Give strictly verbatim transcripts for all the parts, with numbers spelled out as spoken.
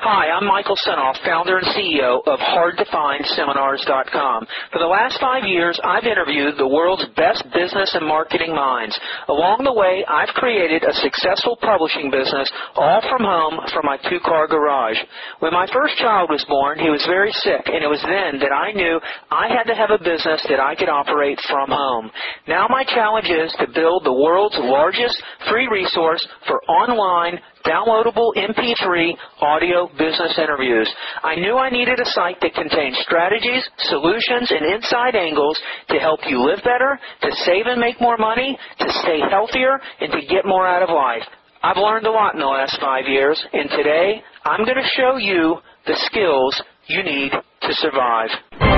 Hi, I'm Michael Senoff, founder and C E O of hard to find seminars dot com. For the last five years, I've interviewed the world's best business and marketing minds. Along the way, I've created a successful publishing business all from home from my two-car garage. When my first child was born, he was very sick, and it was then that I knew I had to have a business that I could operate from home. Now my challenge is to build the world's largest free resource for online downloadable M P three audio business interviews. I knew I needed a site that contained strategies, solutions, and inside angles to help you live better, to save and make more money, to stay healthier, and to get more out of life. I've learned a lot in the last five years, and today I'm going to show you the skills you need to survive.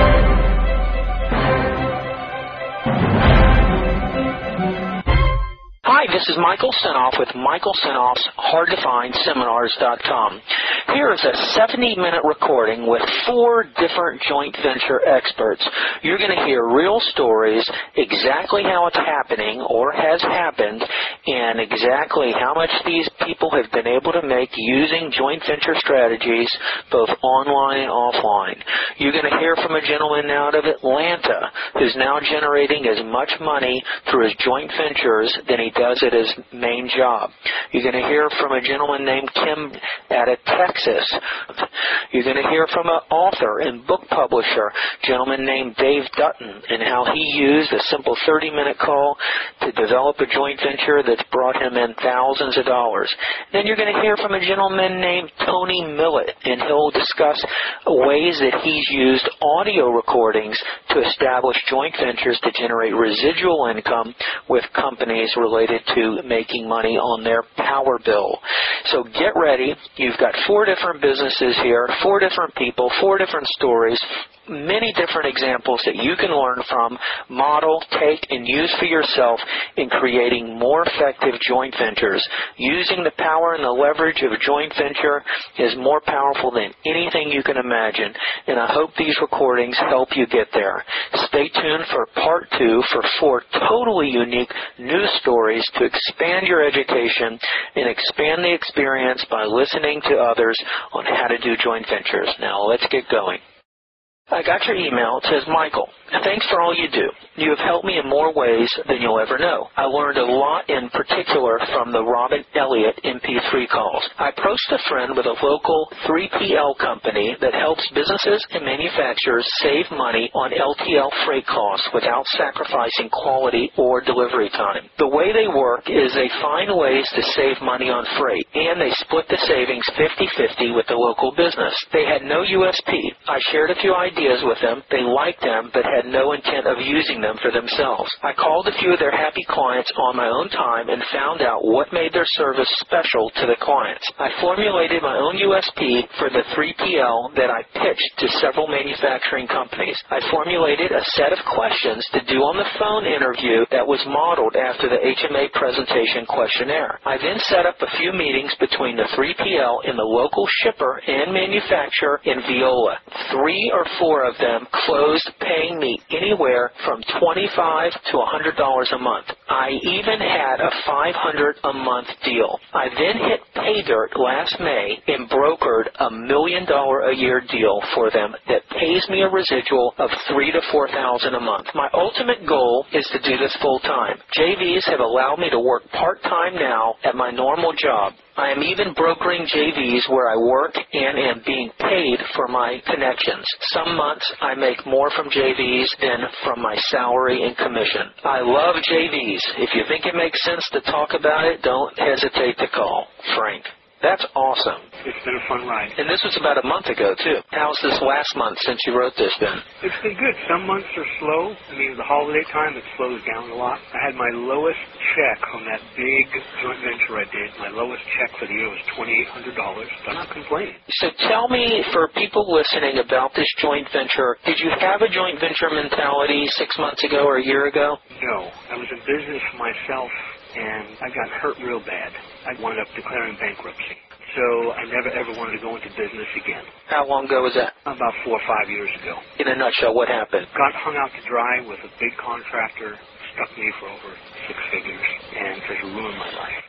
Hi, this is Michael Senoff with Michael Senoff's hard to find seminars dot com. Here is a seventy-minute recording with four different joint venture experts. You're going to hear real stories, exactly how it's happening or has happened, and exactly how much these people have been able to make using joint venture strategies, both online and offline. You're going to hear from a gentleman out of Atlanta who's now generating as much money through his joint ventures than he does at his main job. You're going to hear from a gentleman named Kim out of Texas. You're going to hear from an author and book publisher, a gentleman named Dave Dutton, and how he used a simple thirty-minute call to develop a joint venture that's brought him in thousands of dollars. Then you're going to hear from a gentleman named Tony Millett, and he'll discuss ways that he's used audio recordings to establish joint ventures to generate residual income with companies related to making money on their power bill. So get ready. You've got four different businesses here, four different people, four different stories, many different examples that you can learn from, model, take, and use for yourself in creating more effective joint ventures. Using the power and the leverage of a joint venture is more powerful than anything you can imagine, and I hope these recordings help you get there. Stay tuned for part two for four totally unique news stories to expand your education and expand the experience by listening to others on how to do joint ventures. Now let's get going. I got your email. It says, Michael, thanks for all you do. You have helped me in more ways than you'll ever know. I learned a lot in particular from the Robin Elliott M P three calls. I approached a friend with a local three P L company that helps businesses and manufacturers save money on L T L freight costs without sacrificing quality or delivery time. The way they work is they find ways to save money on freight, and they split the savings fifty-fifty with the local business. They had no U S P. I shared a few ideas with them. They liked them but had no intent of using them for themselves. I called a few of their happy clients on my own time and found out what made their service special to the clients. I formulated my own U S P for the three P L that I pitched to several manufacturing companies. I formulated a set of questions to do on the phone interview that was modeled after the H M A presentation questionnaire. I then set up a few meetings between the three P L and the local shipper and manufacturer in Viola. Three or four of them closed paying me anywhere from twenty-five to one hundred dollars a month. I even had a five hundred dollars a month deal. I then hit pay dirt last May and brokered a million dollar a year deal for them that pays me a residual of three to four thousand a month. My ultimate goal is to do this full time. J Vs have allowed me to work part time now at my normal job. I am even brokering J Vs where I work and am being paid for my connections. Some months I make more from J Vs than from my salary and commission. I love J Vs. If you think it makes sense to talk about it, don't hesitate to call. Frank. That's awesome. It's been a fun ride. And this was about a month ago, too. How's this last month since you wrote this been? It's been good. Some months are slow. I mean, the holiday time, it slows down a lot. I had my lowest check on that big joint venture I did. My lowest check for the year was twenty-eight hundred dollars. I'm not complaining. So tell me, for people listening about this joint venture, did you have a joint venture mentality six months ago or a year ago? No. I was in business myself, and I got hurt real bad. I wound up declaring bankruptcy. So I never ever wanted to go into business again. How long ago was that? About four or five years ago. In a nutshell, what happened? Got hung out to dry with a big contractor, stuck me for over six figures, and just ruined my life.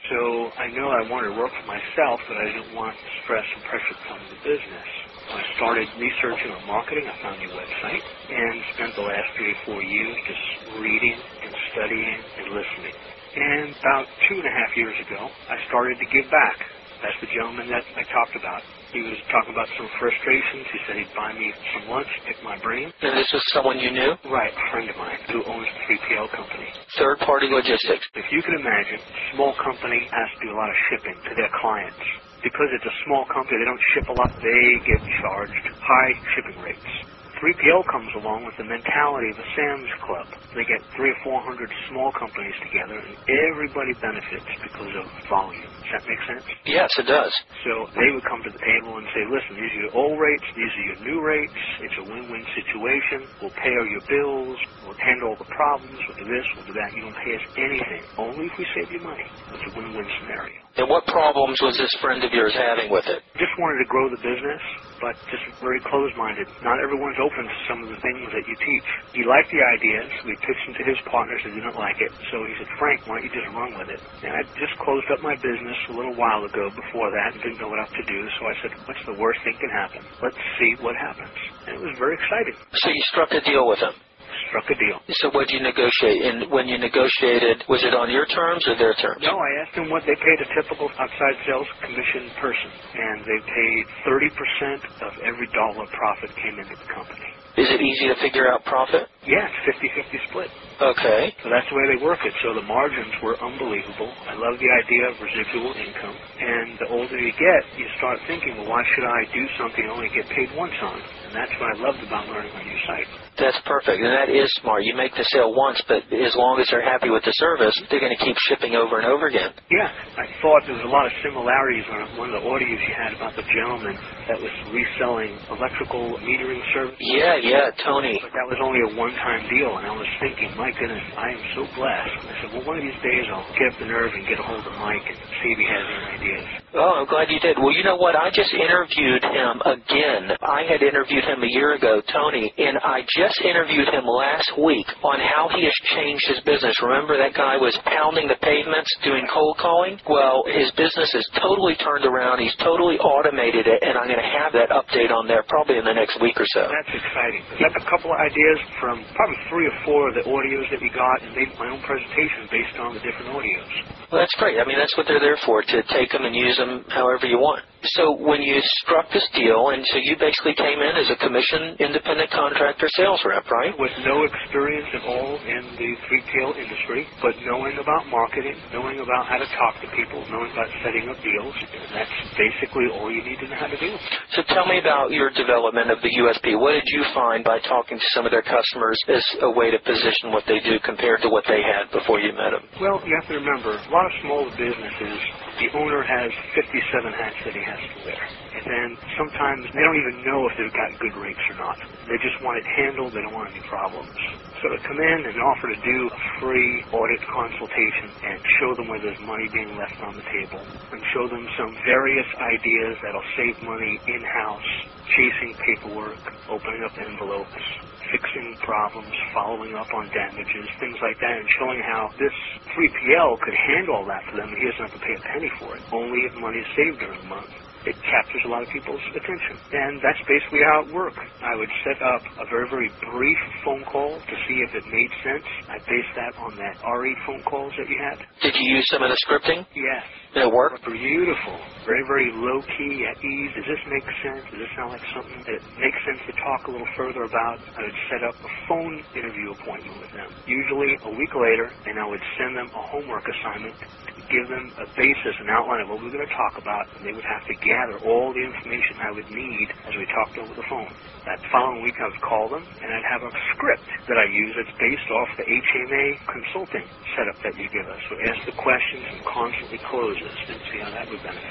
So I know I wanted to work for myself, but I didn't want the stress and pressure to come to the business. I started researching on marketing. I found your website and spent the last three or four years just reading and studying and listening. And about two and a half years ago, I started to give back. That's the gentleman that I talked about. He was talking about some frustrations. He said he'd buy me some lunch, pick my brain. And this was someone you knew? Right, a friend of mine who owns the three P L company. Third-party logistics. If you can imagine, a small company has to do a lot of shipping to their clients. Because it's a small company, they don't ship a lot. They get charged high shipping rates. three P L comes along with the mentality of a Sam's Club. They get three or four hundred small companies together, and everybody benefits because of volume. Does that make sense? Yes, it does. So they would come to the table and say, listen, these are your old rates, these are your new rates. It's a win-win situation. We'll pay all your bills. We'll handle all the problems. We'll do this, we'll do that. You don't pay us anything. Only if we save you money. It's a win-win scenario. And what problems was this friend of yours having with it? Just wanted to grow the business, but just very closed-minded. Not everyone's open to some of the things that you teach. He liked the ideas. We pitched them to his partners who didn't like it. So he said, Frank, why don't you just run with it? And I just closed up my business a little while ago before that and didn't know what else to do. So I said, what's the worst thing can happen? Let's see what happens. And it was very exciting. So you struck a deal with him? Struck a deal. So what did you negotiate? And when you negotiated, was it on your terms or their terms? No, I asked them what they paid a typical outside sales commission person, and they paid thirty percent of every dollar profit came into the company. Is it easy to figure out profit? Yeah, it's fifty-fifty split. Okay. So that's the way they work it. So the margins were unbelievable. I love the idea of residual income. And the older you get, you start thinking, well, why should I do something I only get paid once on? And that's what I loved about learning on your site. That's perfect, and that is smart. You make the sale once, but as long as they're happy with the service, they're going to keep shipping over and over again. Yeah, I thought there was a lot of similarities on one of the audios you had about the gentleman that was reselling electrical metering service. Yeah, yeah, Tony. But that was only a one-time deal, and I was thinking, my goodness, I am so blessed. I said, well, one of these days I'll get up the nerve and get a hold of Mike and see if he has any ideas. Oh, I'm glad you did. Well, you know what? I just interviewed him again. I had interviewed him a year ago, Tony, and I just interviewed him last week on how he has changed his business. Remember that guy was pounding the pavements, doing cold calling? Well, his business is totally turned around. He's totally automated it, and I'm going to have that update on there probably in the next week or so. That's exciting. I got a couple of ideas from probably three or four of the audios that we got, and made my own presentation based on the different audios. Well, that's great. I mean, that's what they're there for, to take them and use them however you want. So when you struck this deal, and so you basically came in as a commission independent contractor sales rep, right? With no experience at all in the three P L industry, but knowing about marketing, knowing about how to talk to people, knowing about setting up deals, and that's basically all you need to know how to do. So tell me about your development of the U S P. What did you find by talking to some of their customers as a way to position what they do compared to what they had before you met them? Well, you have to remember, a lot of small businesses, the owner has fifty-seven hats that he has to wear. And then sometimes they don't even know if they've got good rates or not. They just want it handled. They don't want any problems. So to come in and offer to do a free audit consultation and show them where there's money being left on the table and show them some various ideas that'll save money in-house, chasing paperwork, opening up envelopes, fixing problems, following up on damages, things like that, and showing how this three P L could handle all that for them, and he doesn't have to pay a penny for it, only if money is saved during the month. It captures a lot of people's attention. And that's basically how it worked. I would set up a very, very brief phone call to see if it made sense. I based that on that R eight phone calls that you had. Did you use some of the scripting? Yes. Did it work? Beautiful. Very, very low-key, at ease. Does this make sense? Does this sound like something that makes sense to talk a little further about? I would set up a phone interview appointment with them, usually a week later, and I would send them a homework assignment to give them a basis, an outline of what we were going to talk about, and they would have to gather all the information I would need as we talked over the phone. That following week, I would call them, and I'd have a script that I use that's based off the H M A consulting setup that you give us. So ask the questions and constantly closes and see how that would benefit you.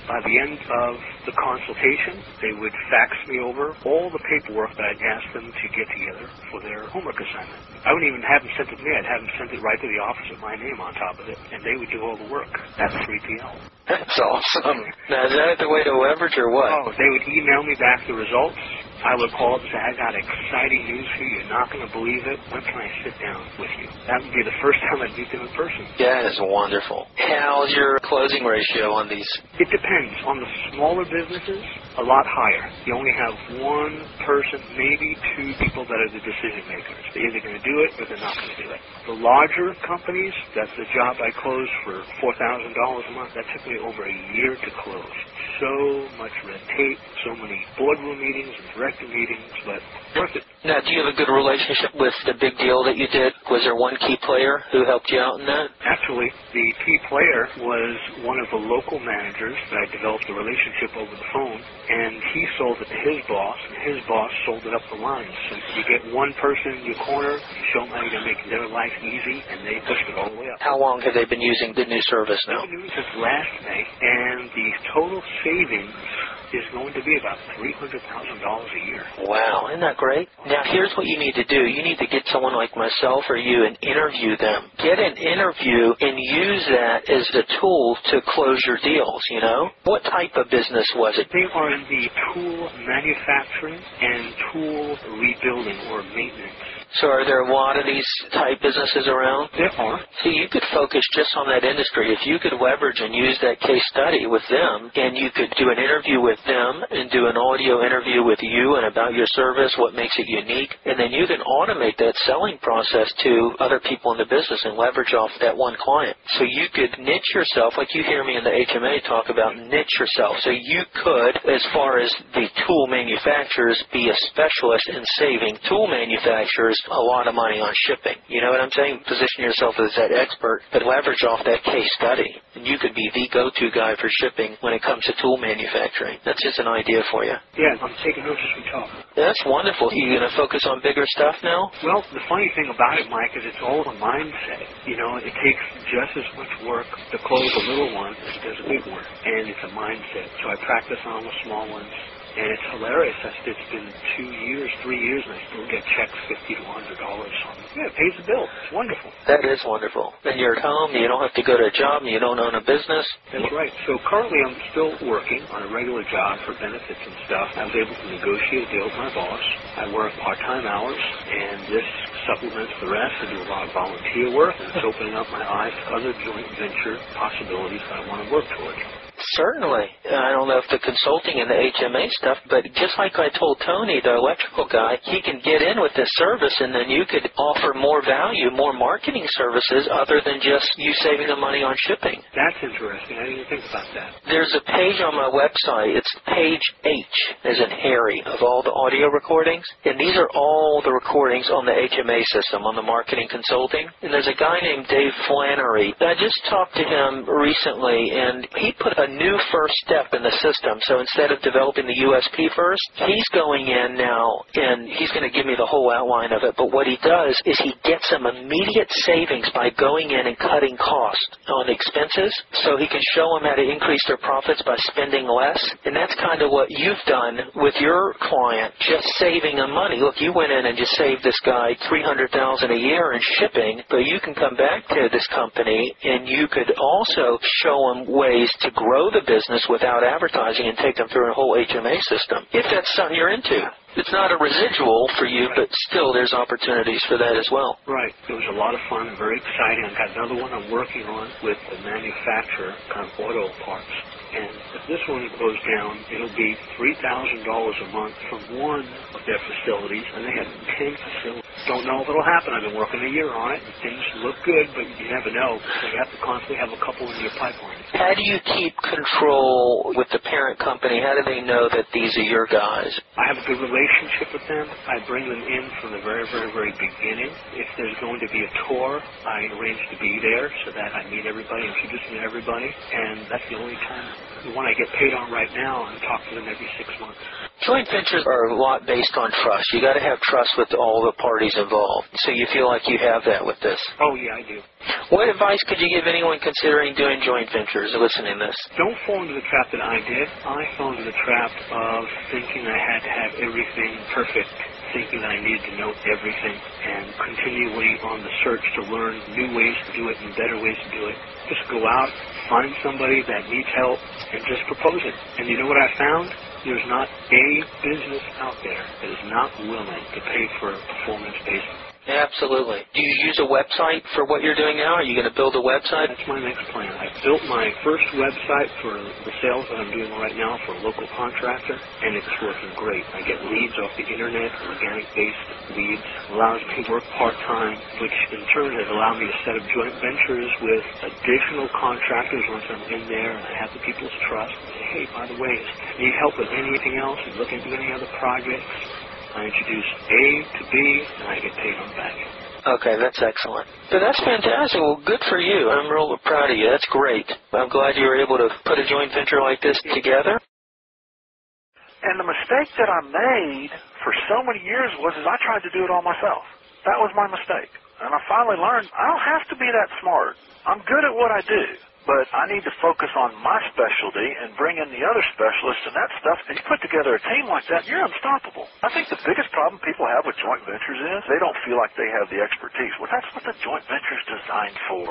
By the end of the consultation, they would fax me over all the paperwork that I'd asked them to get together for their homework assignment. I wouldn't even have them sent it to me. I'd have them sent it right to the office with my name on top of it, and they would do all the work. That's three P L. That's awesome. Now, is that the way to leverage or what? Oh, they would email me back the results. I would call up and say, I got exciting news for you. You're not going to believe it. When can I sit down with you? That would be the first time I'd meet them in person. That is wonderful. How's your closing ratio on these? It depends. On the smaller businesses, a lot higher. You only have one person, maybe two people that are the decision makers. They're either going to do it or they're not going to do it. The larger companies, that's the job I closed for four thousand dollars a month. That took me over a year to close. So much red tape, so many boardroom meetings and director meetings, but worth it. Now, do you have a good relationship with the big deal that you did? Was there one key player who helped you out in that? Actually, the key player was one of the local managers that I developed a relationship over the phone, and he sold it to his boss, and his boss sold it up the line. So you get one person in your corner, you show them how you're going to make their life easy, and they pushed it all the way up. How long have they been using the new service now? They've been using it since last May, and the total savings is going to be about three hundred thousand dollars a year. Wow, isn't that great? Now, here's what you need to do. You need to get someone like myself or you and interview them. Get an interview and use that as a tool to close your deals, you know? What type of business was it? They are in the tool manufacturing and tool rebuilding or maintenance. So are there a lot of these type businesses around? There are. So you could focus just on that industry. If you could leverage and use that case study with them, and you could do an interview with them and do an audio interview with you and about your service, what makes it unique, and then you can automate that selling process to other people in the business and leverage off that one client. So you could niche yourself, like you hear me in the H M A talk about niche yourself. So you could, as far as the tool manufacturers, be a specialist in saving tool manufacturers a lot of money on shipping. You know what I'm saying? Position yourself as that expert, but leverage off that case study. And you could be the go-to guy for shipping when it comes to tool manufacturing. That's just an idea for you. Yeah, I'm taking notes as we talk. That's wonderful. Are you going to focus on bigger stuff now? Well, the funny thing about it, Mike, is it's all a mindset. You know, it takes just as much work to close a little one as it does a big one. And it's a mindset. So I practice on the small ones. And it's hilarious. It's been two years, three years, and I still get checks fifty to one hundred dollars on it. Yeah, it pays the bill. It's wonderful. That is wonderful. And you're at home. You don't have to go to a job. You don't own a business. That's right. So currently I'm still working on a regular job for benefits and stuff. I was able to negotiate a deal with my boss. I work part-time hours, and this supplements the rest. I do a lot of volunteer work, and it's opening up my eyes to other joint venture possibilities that I want to work towards. Certainly. I don't know if the consulting and the H M A stuff, but just like I told Tony, the electrical guy, he can get in with this service, and then you could offer more value, more marketing services other than just you saving the money on shipping. That's interesting. I didn't even think about that. There's a page on my website. It's page H, as in Harry, of all the audio recordings. And these are all the recordings on the H M A system, on the marketing consulting. And there's a guy named Dave Flannery. I just talked to him recently, and he put a new first step in the system. So instead of developing the U S P first, he's going in now, and he's going to give me the whole outline of it. But what he does is he gets some immediate savings by going in and cutting cost on expenses, so he can show them how to increase their profits by spending less. And that's kind of what you've done with your client, just saving them money. Look, you went in and just saved this guy three hundred thousand dollars a year in shipping, but you can come back to this company and you could also show them ways to grow the business without advertising and take them through a whole H M A system, if that's something you're into. It's not a residual for you, but still there's opportunities for that as well. Right. It was a lot of fun, very exciting. I've got another one I'm working on with the manufacturer, kind of auto parts. And if this one goes down, it'll be three thousand dollars a month from one of their facilities, and they have ten facilities. Don't know if it'll happen. I've been working a year on it, and things look good, but you never know. So you have to constantly have a couple in your pipeline. How do you keep control with the parent company? How do they know that these are your guys? I have a good relationship with them. I bring them in from the very, very, very beginning. If there's going to be a tour, I arrange to be there so that I meet everybody, introduce them to everybody, and that's the only time. The one I get paid on right now, I talk to them every six months. Joint ventures are a lot based on trust. You got to have trust with all the parties involved. So you feel like you have that with this. Oh, yeah, I do. What advice could you give anyone considering doing joint ventures or listening to this? Don't fall into the trap that I did. I fell into the trap of thinking I had to have everything perfect, thinking that I needed to know everything, and continually on the search to learn new ways to do it and better ways to do it. Just go out, find somebody that needs help, and just propose it. And you know what I found? There's not a business out there that is not willing to pay for performance-based. Absolutely. Do you use a website for what you're doing now? Are you going to build a website? That's my next plan. I built my first website for the sales that I'm doing right now for a local contractor, and it's working great. I get leads off the internet, organic-based leads. Allows me to work part-time, which in turn has allowed me to set up joint ventures with additional contractors once I'm in there and I have the people's trust. Hey, by the way, need help with anything else? You look into any other projects? I introduce A to B, and I get paid on back. Okay, that's excellent. So that's fantastic. Well, good for you. I'm real proud of you. That's great. I'm glad you were able to put a joint venture like this together. And the mistake that I made for so many years was is I tried to do it all myself. That was my mistake. And I finally learned I don't have to be that smart. I'm good at what I do. But I need to focus on my specialty and bring in the other specialists and that stuff. And you put together a team like that, you're unstoppable. I think the biggest problem people have with joint ventures is they don't feel like they have the expertise. Well, that's what the joint venture is designed for.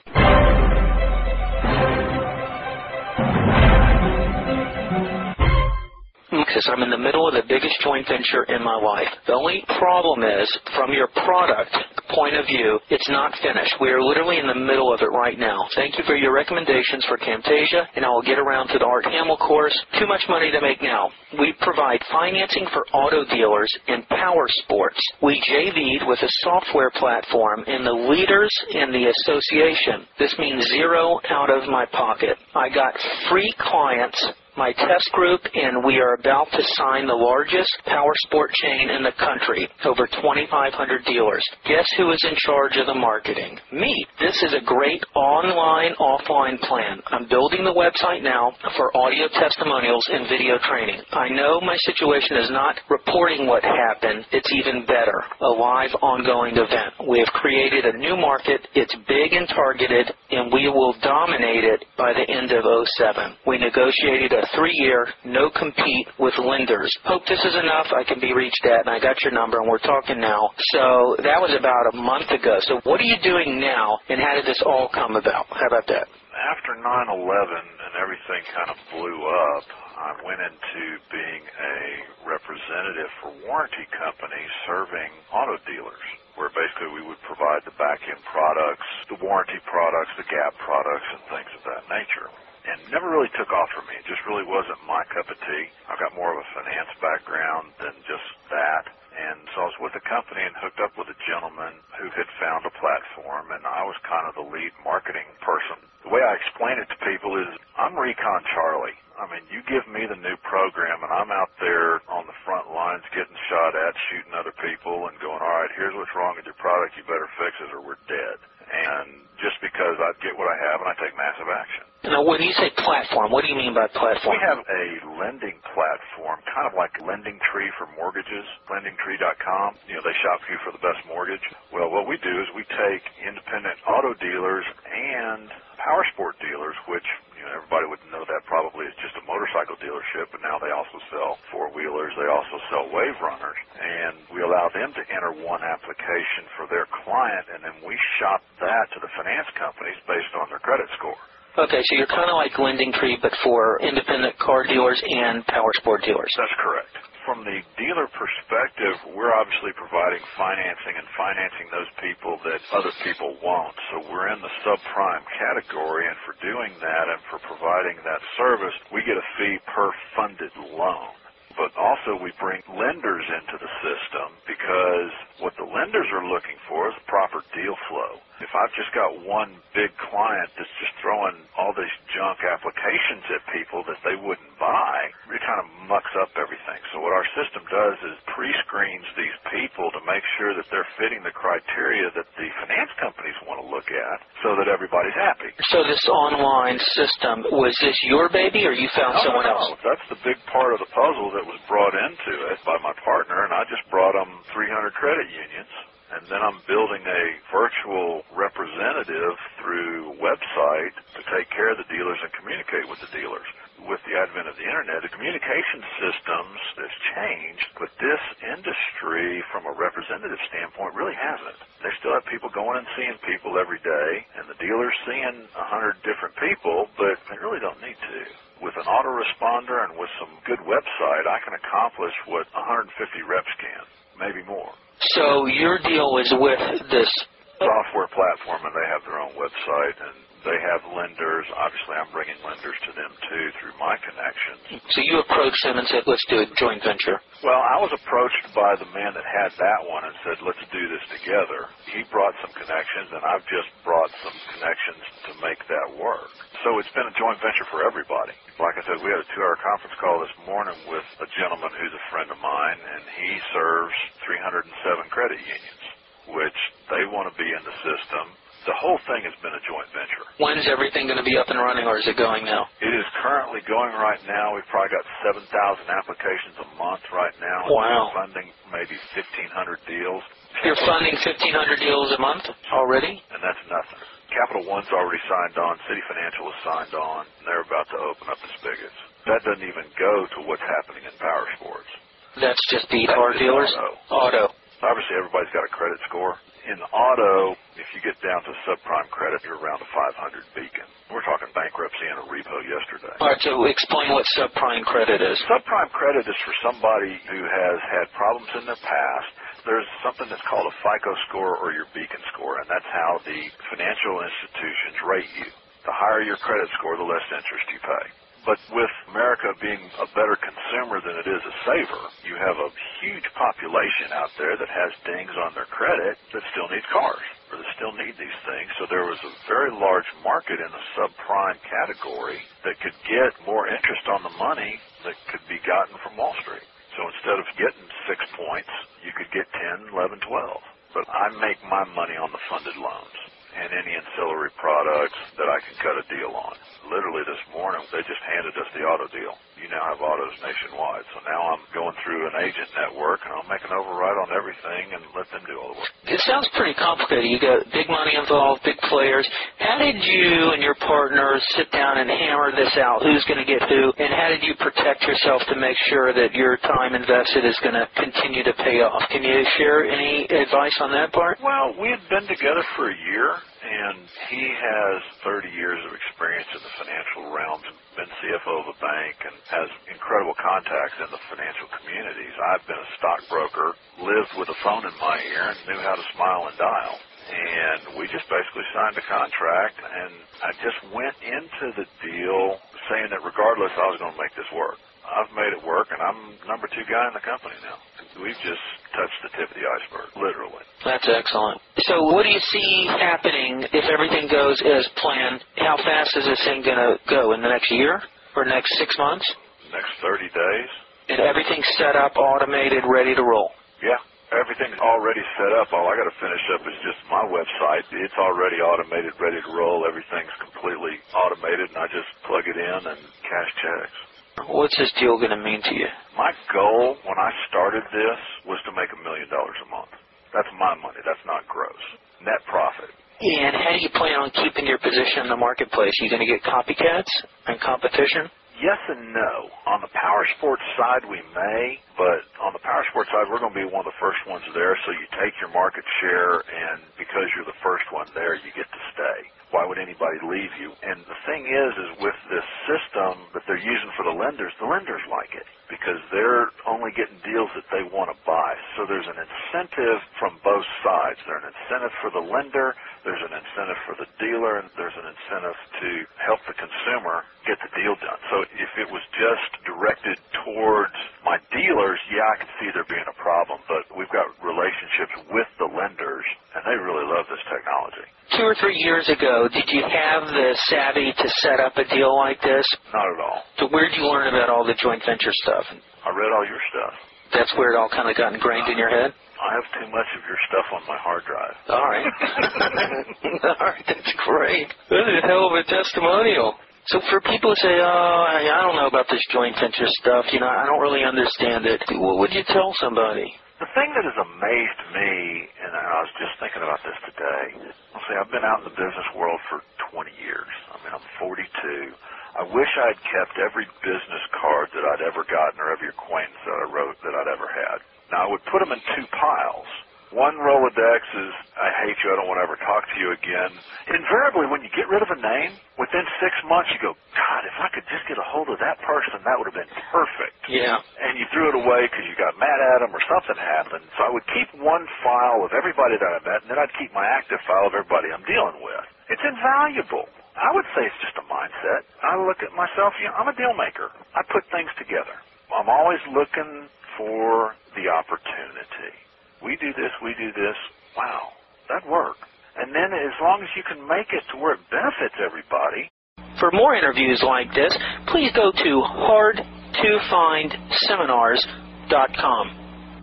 Because I'm in the middle of the biggest joint venture in my life. The only problem is, from your product point of view, it's not finished. We are literally in the middle of it right now. Thank you for your recommendations for Camtasia, and I will get around to the Art Hamill course. Too much money to make now. We provide financing for auto dealers in power sports. We J V'd with a software platform in the leaders in the association. This means zero out of my pocket. I got free clients, my test group, and we are about to sign the largest power sport chain in the country, over twenty-five hundred dealers. Guess who is in charge of the marketing? Me. This is a great online, offline plan. I'm building the website now for audio testimonials and video training. I know my situation is not reporting what happened. It's even better, a live, ongoing event. We have created a new market. It's big and targeted, and we will dominate it by the end of oh seven. We negotiated a three-year no-compete with lenders. Hope this is enough. I can be reached at, and I got your number, and we're talking now. So that was about a month ago. So what are you doing now, and how did this all come about? How about that? After nine eleven and everything kind of blew up, I went into being a representative for warranty companies serving auto dealers, where basically we would provide the back-end products, the warranty products, the gap products, and things of that nature. And never really took off for me. It just really wasn't my cup of tea. I got more of a finance background than just that. And so I was with a company and hooked up with a gentleman who had found a platform, and I was kind of the lead marketing person. The way I explain it to people is I'm Recon Charlie. I mean, you give me the new program, and I'm out there on the front lines getting shot at, shooting other people, and going, all right, here's what's wrong with your product. You better fix it or we're dead. And just because I get what I have, and I take massive action. Now, when you say platform, what do you mean by platform? We have a lending platform, kind of like Lending Tree for mortgages, lending tree dot com. You know, they shop you for the best mortgage. Well, what we do is we take independent auto dealers and power sport dealers, which, you know, everybody would know that probably is just a motorcycle dealership, but now they also sell four-wheelers. They also sell wave runners. And we allow them to enter one application for their client, and then we shop that to the finance companies based on their credit score. Okay, so you're kind of like Lending Tree, but for independent car dealers and power sport dealers. That's correct. From the dealer perspective, we're obviously providing financing and financing those people that other people won't. So we're in the subprime category, and for doing that and for providing that service, we get a fee per funded loan. But also we bring lenders into the system because what the lenders are looking for is proper deal flow. If I've just got one big client that's just throwing all these junk applications at people that they wouldn't buy, it kind of mucks up everything. So what our system does is pre-screens these people to make sure that they're fitting the criteria that the finance companies want to look at so that everybody's happy. So this online system, was this your baby or you found no, someone no, else? No, that's the big part of the puzzle that was brought into it by my partner, and I just brought them three hundred credit unions. And then I'm building a virtual representative through a website to take care of the dealers and communicate with the dealers. With the advent of the Internet, the communication systems has changed, but this industry, from a representative standpoint, really hasn't. They still have people going and seeing people every day, and the dealers seeing a hundred different people, but they really don't need to. With an autoresponder and with some good website, I can accomplish what one hundred fifty reps can, maybe more. So your deal is with this software platform, and they have their own website, and they have lenders. Obviously, I'm bringing lenders to them, too, through my connections. So you approached them and said, let's do a joint venture. Well, I was approached by the man that had that one and said, let's do this together. He brought some connections, and I've just brought some connections to make that work. So it's been a joint venture for everybody. Like I said, we had a two-hour conference call this morning with a gentleman who's a friend of mine, and he serves three hundred seven credit unions, which they want to be in the system. The whole thing has been a joint venture. When's everything going to be up and running, or is it going now? It is currently going right now. We've probably got seven thousand applications a month right now. Wow. We're funding maybe fifteen hundred deals. You're funding fifteen hundred deals a month already? And that's nothing. Capital One's already signed on. City Financial has signed on. And they're about to open up the spigots. That doesn't even go to what's happening in power sports. That's just the car dealers? Auto. Auto. Obviously, everybody's got a credit score. In auto, if you get down to subprime credit, you're around a five hundred beacon. We're talking bankruptcy and a repo yesterday. All right, so explain what subprime credit is. Subprime credit is for somebody who has had problems in their past. There's something that's called a FICO score or your beacon score, and that's how the financial institutions rate you. The higher your credit score, the less interest you pay. But with America being a better consumer than it is a saver, you have a huge population out there that has dings on their credit that still needs cars, or that still need these things. So there was a very large market in the subprime category that could get more interest on the money that could be gotten from Wall Street. So instead of getting six points, you could get ten, eleven, twelve. But I make my money on the funded loans and any ancillary products that I can cut a deal on. Literally this morning, they just handed us the auto deal. You now have autos nationwide. So now I'm going through an agent network, and I'll make an override on everything and let them do all the work. It sounds pretty complicated. You got big money involved, big players. How did you and your partners sit down and hammer this out? Who's going to get who? And how did you protect yourself to make sure that your time invested is going to continue to pay off? Can you share any advice on that part? Well, we had been together for a year, and he has thirty years of experience in the financial realm, been C F O of a bank, and has incredible contacts in the financial communities. I've been a stockbroker, lived with a phone in my ear, and knew how to smile and dial. And we just basically signed a contract, and I just went into the deal saying that regardless, I was going to make this work. I've made it work, and I'm number two guy in the company now. We've just touched the tip of the iceberg, literally. That's excellent. So what do you see happening if everything goes as planned? How fast is this thing going to go? In the next year or next six months? Next thirty days. And everything's set up, automated, ready to roll? Yeah. Everything's already set up. All I got to finish up is just my website. It's already automated, ready to roll. Everything's completely automated, and I just plug it in and cash checks. What's this deal going to mean to you? My goal when I started this was to make a million dollars a month. That's my money. That's not gross. Net profit. And how do you plan on keeping your position in the marketplace? Are you going to get copycats and competition? Yes and no. On the power sports side, we may, but on the power sports side, we're going to be one of the first ones there, so you take your market share, and because you're the first one there, you get to stay. Why would anybody leave you? And the thing is, is with this system that they're using for the lenders, the lenders like it because they're only getting deals that they want to buy. So there's an incentive from both sides. There's an incentive for the lender, there's an incentive for the dealer, and there's an incentive to help the consumer get the deal done. So if it was just directed towards my dealers, yeah, I could see there being a problem, but we've got relationships with the lenders, and they really love this technology. Two or three years ago, ago, did you have the savvy to set up a deal like this? Not at all. So where did you learn about all the joint venture stuff? I read all your stuff. That's where it all kind of got ingrained in your head? I have too much of your stuff on my hard drive. All right. All right, that's great. That's a hell of a testimonial. So for people who say, oh, I don't know about this joint venture stuff, you know, I don't really understand it, what would you tell somebody? The thing that has amazed me, and I was just thinking about this today, I'll say I've been out in the business world for twenty years. I mean, I'm forty-two. I wish I had kept every business card that I'd ever gotten or every acquaintance that I wrote that I'd ever had. Now, I would put them in two piles. One Rolodex is, I hate you, I don't want to ever talk to you again. Invariably, when you get rid of a name, within six months you go, God, if I could just get a hold of that person, that would have been perfect. Yeah. And you threw it away because you got mad at them or something happened. So I would keep one file of everybody that I met, and then I'd keep my active file of everybody I'm dealing with. It's invaluable. I would say it's just a mindset. I look at myself, you know, I'm a deal maker. I put things together. I'm always looking for the opportunity. We do this, we do this. Wow, that'd work. And then as long as you can make it to where it benefits everybody. For more interviews like this, please go to hard to find seminars dot com.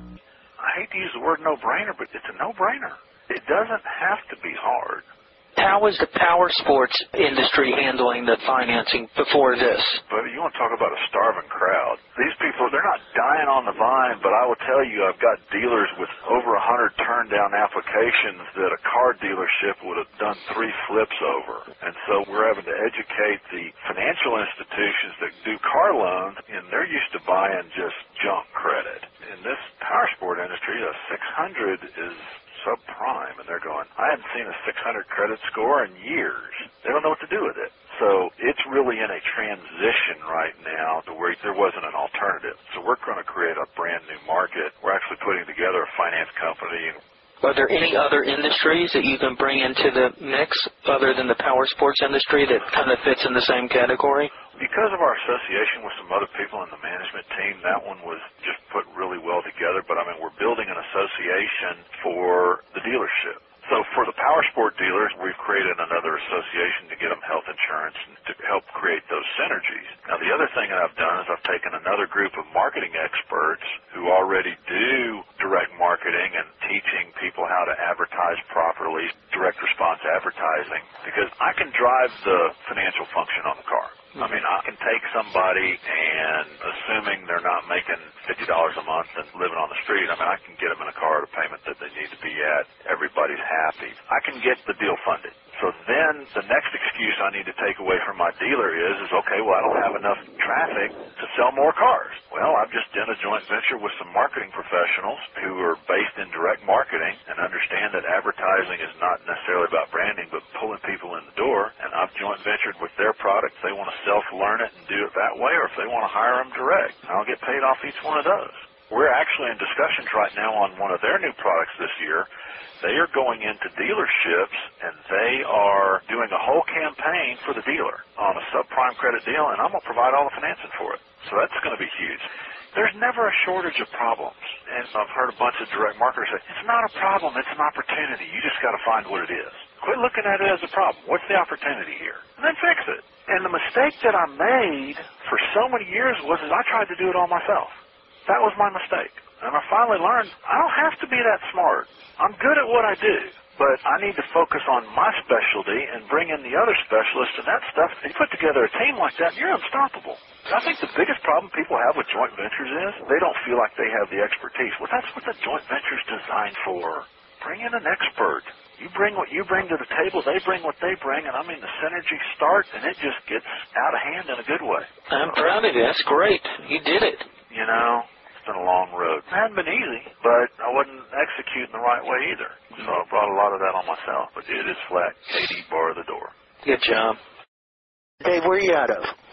I hate to use the word no-brainer, but it's a no-brainer. It doesn't have to be hard. How was the power sports industry handling the financing before this? But you want to talk about a starving crowd. These people, they're not dying on the vine, but I will tell you, I've got dealers with over a hundred turned-down applications that a car dealership would have done three flips over. And so we're having to educate the financial institutions that do car loans, and they're used to buying just junk credit. In this power sport industry, a six hundred is subprime, and they're going, I haven't seen a six hundred credit score in years. They don't know what to do with it. So it's really in a transition right now to where there wasn't an alternative. So we're going to create a brand new market. We're actually putting together a finance company. Are there any other industries that you can bring into the mix other than the power sports industry that kind of fits in the same category? Because of our association with some other people in the management team, that one was just put really well together. But, I mean, we're building an association for the dealership. So for the power sport dealers, we've created another association to get them health insurance and to help create those synergies. Now, the other thing that I've done is I've taken another group of marketing experts who already do direct marketing and teaching people how to advertise properly, direct response advertising, because I can drive the financial function on the car. I mean, I can take somebody and, assuming they're not making fifty dollars a month and living on the street, I mean, I can get them in a car at a payment that they need to be at. Everybody's happy. I can get the deal funded. So then the next excuse I need to take away from my dealer is, is okay, well, I don't have enough traffic to sell more cars. Well, I've just done a joint venture with some marketing professionals who are based in direct marketing and understand that advertising is not necessarily about branding, but pulling people in the door. And I've joint ventured with their products. They want to self-learn it and do it that way, or if they want to hire them direct, I'll get paid off each one of those. We're actually in discussions right now on one of their new products this year. They are going into dealerships, and they are doing a whole campaign for the dealer on a subprime credit deal, and I'm going to provide all the financing for it. So that's going to be huge. There's never a shortage of problems. And I've heard a bunch of direct marketers say, it's not a problem, it's an opportunity. You just got to find what it is. Quit looking at it as a problem. What's the opportunity here? And then fix it. And the mistake that I made for so many years was is I tried to do it all myself. That was my mistake. And I finally learned I don't have to be that smart. I'm good at what I do, but I need to focus on my specialty and bring in the other specialists and that stuff. And you put together a team like that, you're unstoppable. I think the biggest problem people have with joint ventures is they don't feel like they have the expertise. Well, that's what the joint venture's designed for. Bring in an expert. You bring what you bring to the table, they bring what they bring, and I mean the synergy starts, and it just gets out of hand in a good way. I'm proud of you. That's great. You did it. You know, it's been a long road. It hadn't been easy, but I wasn't executing the right way either. So I brought a lot of that on myself, but it is flat. Katie, bar the door. Good job. Dave, where are you out of?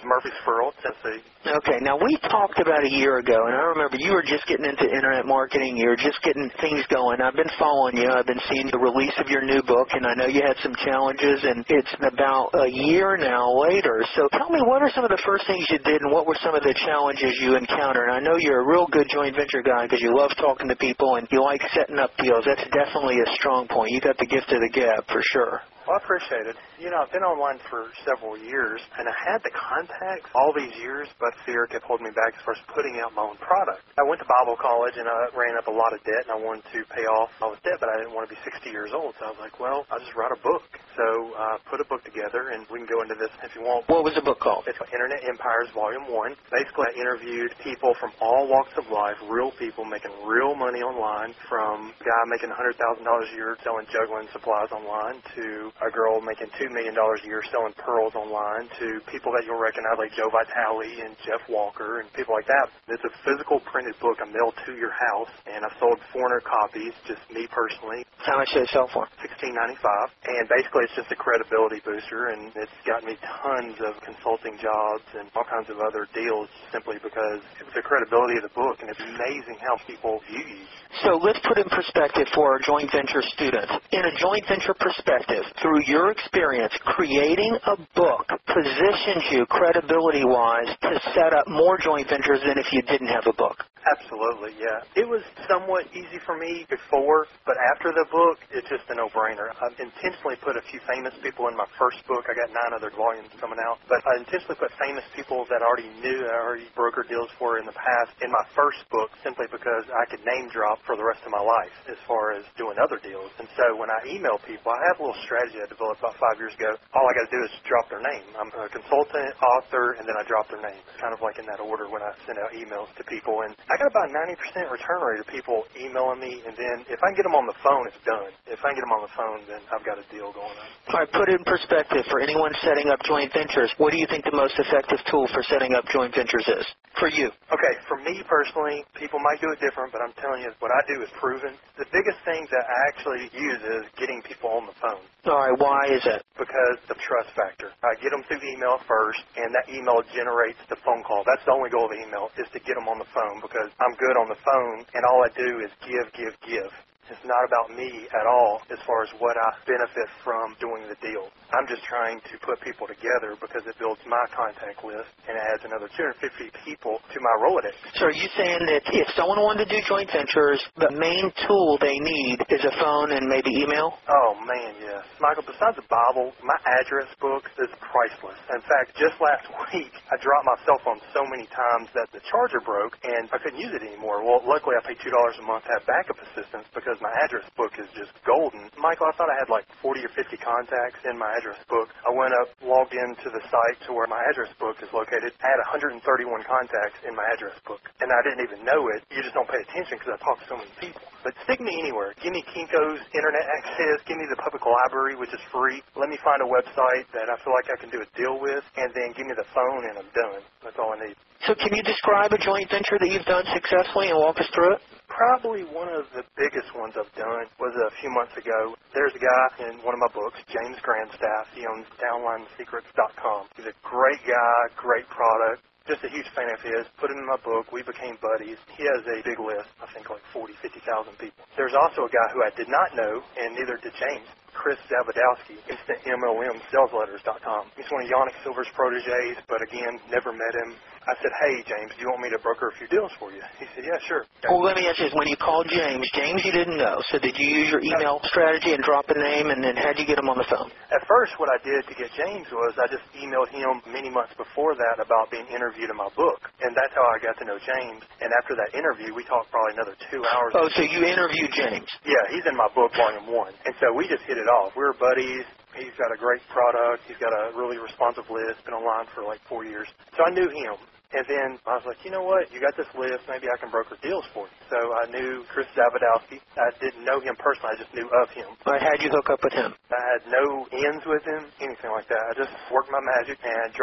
Murfreesboro, Tennessee. Okay, now we talked about a year ago, and I remember you were just getting into internet marketing. You were just getting things going. I've been following you. I've been seeing the release of your new book, and I know you had some challenges, and it's about a year now later. So tell me, what are some of the first things you did, and what were some of the challenges you encountered? And I know you're a real good joint venture guy because you love talking to people, and you like setting up deals. That's definitely a strong point. You got the gift of the gab, for sure. Well, I appreciate it. You know, I've been online for several years, and I had the contacts all these years, but fear kept holding me back as far as putting out my own product. I went to Bible college, and I ran up a lot of debt, and I wanted to pay off all the debt, but I didn't want to be sixty years old, so I was like, well, I'll just write a book. So I uh, put a book together, and we can go into this if you want. What was the book called? It's called Internet Empires, Volume one. Basically, I interviewed people from all walks of life, real people making real money online, from a guy making one hundred thousand dollars a year selling juggling supplies online to a girl making two million dollars a year selling pearls online, to people that you'll recognize like Joe Vitale and Jeff Walker and people like that. It's a physical printed book I mailed to your house, and I've sold four hundred copies, just me personally. How much did it sell for? sixteen ninety-five. And basically it's just a credibility booster, and it's gotten me tons of consulting jobs and all kinds of other deals simply because it's the credibility of the book, and it's amazing how people view you. So let's put in perspective for our joint venture students. In a joint venture perspective, through your experience, creating a book positions you credibility-wise to set up more joint ventures than if you didn't have a book. Absolutely, yeah. It was somewhat easy for me before, but after the book, it's just a no-brainer. I intentionally put a few famous people in my first book. I got nine other volumes coming out, but I intentionally put famous people that I already knew, that I already brokered deals for in the past in my first book, simply because I could name drop for the rest of my life as far as doing other deals. And so when I email people, I have a little strategy I developed about five years ago. All I got to do is drop their name. I'm a consultant, author, and then I drop their name. It's kind of like in that order when I send out emails to people. And I got about ninety percent return rate of people emailing me, and then if I can get them on the phone, it's done. If I can get them on the phone, then I've got a deal going on. All right, put it in perspective for anyone setting up joint ventures. What do you think the most effective tool for setting up joint ventures is for you? Okay, for me personally, people might do it different, but I'm telling you, what I do is proven. The biggest thing that I actually use is getting people on the phone. All right, why is that? Because the trust factor. I get them through email first, and that email generates the phone call. That's the only goal of the email, is to get them on the phone, because I'm good on the phone, and all I do is give, give, give. It's not about me at all as far as what I benefit from doing the deal. I'm just trying to put people together because it builds my contact list and adds another two hundred fifty people to my Rolodex. So are you saying that if someone wanted to do joint ventures, the main tool they need is a phone and maybe email? Oh, man, yes. Michael, besides the Bible, my address book is priceless. In fact, just last week, I dropped my cell phone so many times that the charger broke and I couldn't use it anymore. Well, luckily I pay two dollars a month to have backup assistance because my address book is just golden. Michael, I thought I had like forty or fifty contacts in my address book. I went up, logged into the site to where my address book is located. I had one hundred thirty-one contacts in my address book, and I didn't even know it. You just don't pay attention because I talk to so many people. But stick me anywhere. Give me Kinko's internet access. Give me the public library, which is free. Let me find a website that I feel like I can do a deal with, and then give me the phone, and I'm done. That's all I need. So can you describe a joint venture that you've done successfully and walk us through it? Probably one of the biggest ones I've done was a few months ago. There's a guy in one of my books, James Grandstaff. He owns downline secrets dot com. He's a great guy, great product. Just a huge fan of his. Put him in my book. We became buddies. He has a big list, I think like forty, fifty thousand people. There's also a guy who I did not know, and neither did James, Chris Zavadowski, instant M L M sales letters dot com. He's one of Yannick Silver's proteges, but again, never met him. I said, hey, James, do you want me to broker a few deals for you? He said, yeah, sure. Well, let me ask you this. When you called James, James you didn't know, so did you use your email strategy and drop a name, and then how'd you get him on the phone? At first, what I did to get James was I just emailed him many months before that about being interviewed in my book, and that's how I got to know James. And after that interview, we talked probably another two hours. Oh, so you interviewed James? Yeah, he's in my book, volume one. And so we just hit it off. We were buddies. He's got a great product. He's got a really responsive list. Been online for like four years. So I knew him. And then I was like, you know what? You got this list. Maybe I can broker deals for you. So I knew Chris Zavadowski. I didn't know him personally. I just knew of him. But how'd you hook up with him? I had no ends with him, anything like that. I just worked my magic and dropped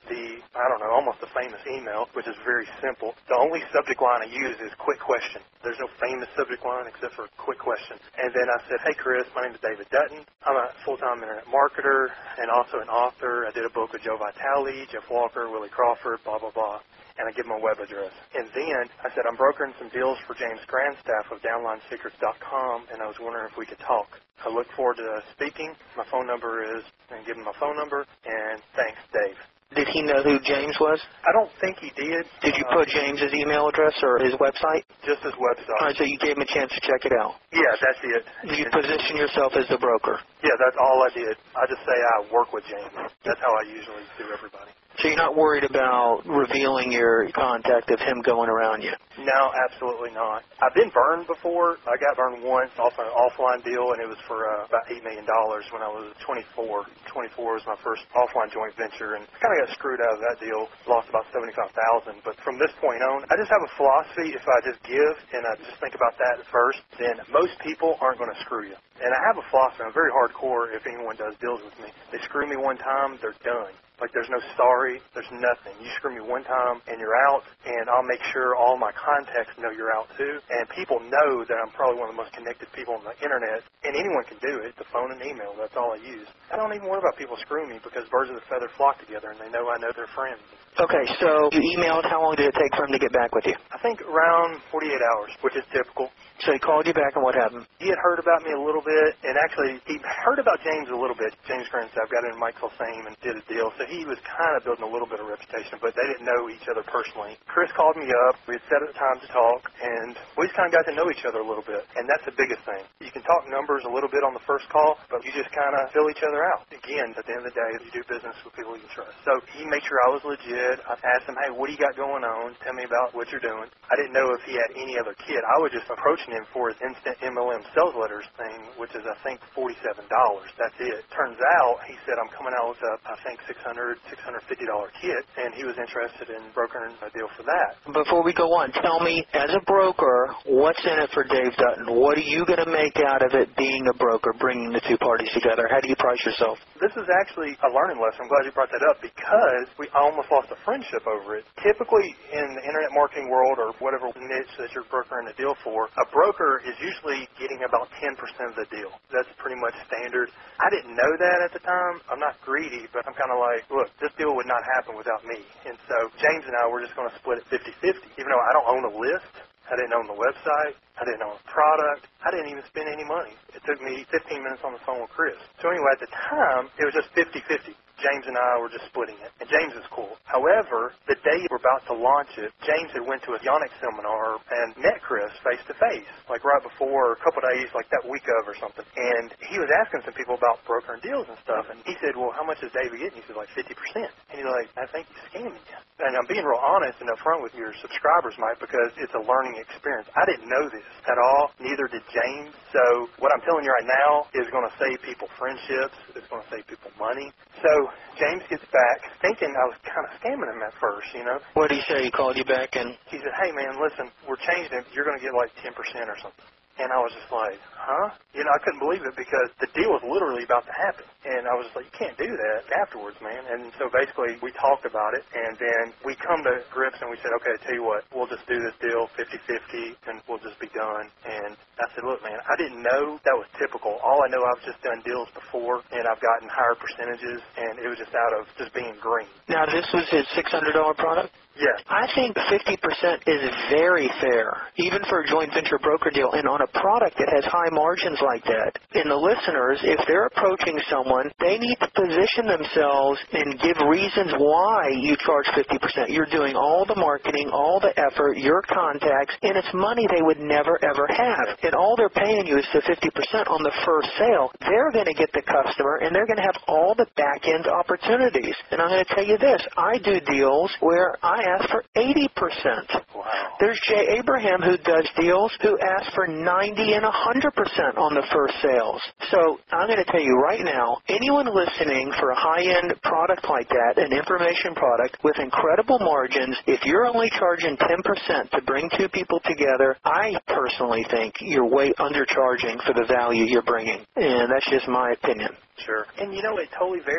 the, I don't know, almost the famous email, which is very simple. The only subject line I use is quick question. There's no famous subject line except for quick question. And then I said, hey, Chris, my name is David Dutton. I'm a full-time internet marketer and also an author. I did a book with Joe Vitale, Jeff Walker, Willie Crawford, blah, blah, blah. And I give him my web address. And then I said, I'm brokering some deals for James Grandstaff of downline secrets dot com, and I was wondering if we could talk. I look forward to speaking. My phone number is, and give him my phone number, and thanks, Dave. Did he know who James was? I don't think he did. Did you uh, put James's email address or his website? Just his website. All right, so you gave him a chance to check it out. Yeah, that's it. You position yourself as the broker. Yeah, that's all I did. I just say I work with James. That's how I usually do everybody. So you're not worried about revealing your contact of him going around you? No, absolutely not. I've been burned before. I got burned once off an offline deal, and it was for uh, about eight million dollars when I was twenty-four. twenty-four was my first offline joint venture, and I kind of got screwed out of that deal. Lost about seventy-five thousand dollars. But from this point on, I just have a philosophy. If I just give and I just think about that first, then most people aren't going to screw you. And I have a philosophy. I'm very hardcore if anyone does deals with me. They screw me one time, they're done. Like, there's no sorry, there's nothing. You screw me one time, and you're out, and I'll make sure all my contacts know you're out, too. And people know that I'm probably one of the most connected people on the Internet, and anyone can do it, the phone and email. That's all I use. I don't even worry about people screwing me because birds of a feather flock together, and they know I know their friends. Okay, so you emailed. How long did it take for him to get back with you? I think around forty-eight hours, which is typical. So he called you back, and what happened? He had heard about me a little bit, and actually, he heard about James a little bit. James Grandstaff got in Michael's fame and did a deal, so he was kind of building a little bit of reputation, but they didn't know each other personally. Chris called me up. We had set a time to talk, and we just kind of got to know each other a little bit, and that's the biggest thing. You can talk numbers a little bit on the first call, but you just kind of fill each other out. Again, at the end of the day, you do business with people you can trust. So he made sure I was legit. I asked him, hey, what do you got going on? Tell me about what you're doing. I didn't know if he had any other kit. I was just approaching him for his instant M L M sales letters thing, which is, I think, forty-seven dollars. That's it. Turns out, he said, I'm coming out with a, I think, six hundred dollars, six hundred fifty dollars kit, and he was interested in brokering a deal for that. Before we go on, tell me, as a broker, what's in it for Dave Dutton? What are you going to make out of it being a broker, bringing the two parties together? How do you price yourself? This is actually a learning lesson. I'm glad you brought that up because we almost lost a friendship over it. Typically, in the internet marketing world or whatever niche that you're brokering a deal for, a broker is usually getting about ten percent of the deal. That's pretty much standard. I didn't know that at the time. I'm not greedy, but I'm kind of like, look, this deal would not happen without me. And so James and I were just going to split it fifty-fifty. Even though I don't own a list, I didn't own the website, I didn't own a product, I didn't even spend any money. It took me fifteen minutes on the phone with Chris. So anyway, at the time, it was just fifty-fifty. James and I were just splitting it, and James is cool. However, the day we're about to launch it, James had went to a Yonex seminar and met Chris face-to-face, like right before, a couple of days, like that week of or something. And he was asking some people about brokering deals and stuff, and he said, well, how much is David getting? He said, like fifty percent. And he's like, I think he's scamming you. And I'm being real honest and upfront with your subscribers, Mike, because it's a learning experience. I didn't know this at all, neither did James. So what I'm telling you right now is going to save people friendships. It's going to save people money. So James gets back thinking I was kind of scamming him at first, you know. What did he say? He called you back and... He said, hey, man, listen, we're changing it. You're going to get like ten percent or something. And I was just like, huh? You know, I couldn't believe it because the deal was literally about to happen. And I was just like, you can't do that afterwards, man. And so basically we talked about it, and then we come to grips and we said, okay, I tell you what, we'll just do this deal fifty-fifty and we'll just be done. And I said, look, man, I didn't know that was typical. All I know, I've just done deals before, and I've gotten higher percentages, and it was just out of just being green. Now, this was his six hundred dollars product? Yes. I think fifty percent is very fair, even for a joint venture broker deal, and on a product that has high margins like that. And the listeners, if they're approaching someone, they need to position themselves and give reasons why you charge fifty percent. You're doing all the marketing, all the effort, your contacts, and it's money they would never, ever have. And all they're paying you is the fifty percent on the first sale. They're going to get the customer, and they're going to have all the back-end opportunities. And I'm going to tell you this. I do deals where I ask for eighty percent. Wow. There's Jay Abraham who does deals who asks for ninety and one hundred percent on the first sales. So I'm going to tell you right now, anyone listening for a high-end product like that, an information product with incredible margins, if you're only charging ten percent to bring two people together, I personally think you're way undercharging for the value you're bringing. And that's just my opinion. Sure. And, you know, it totally varies.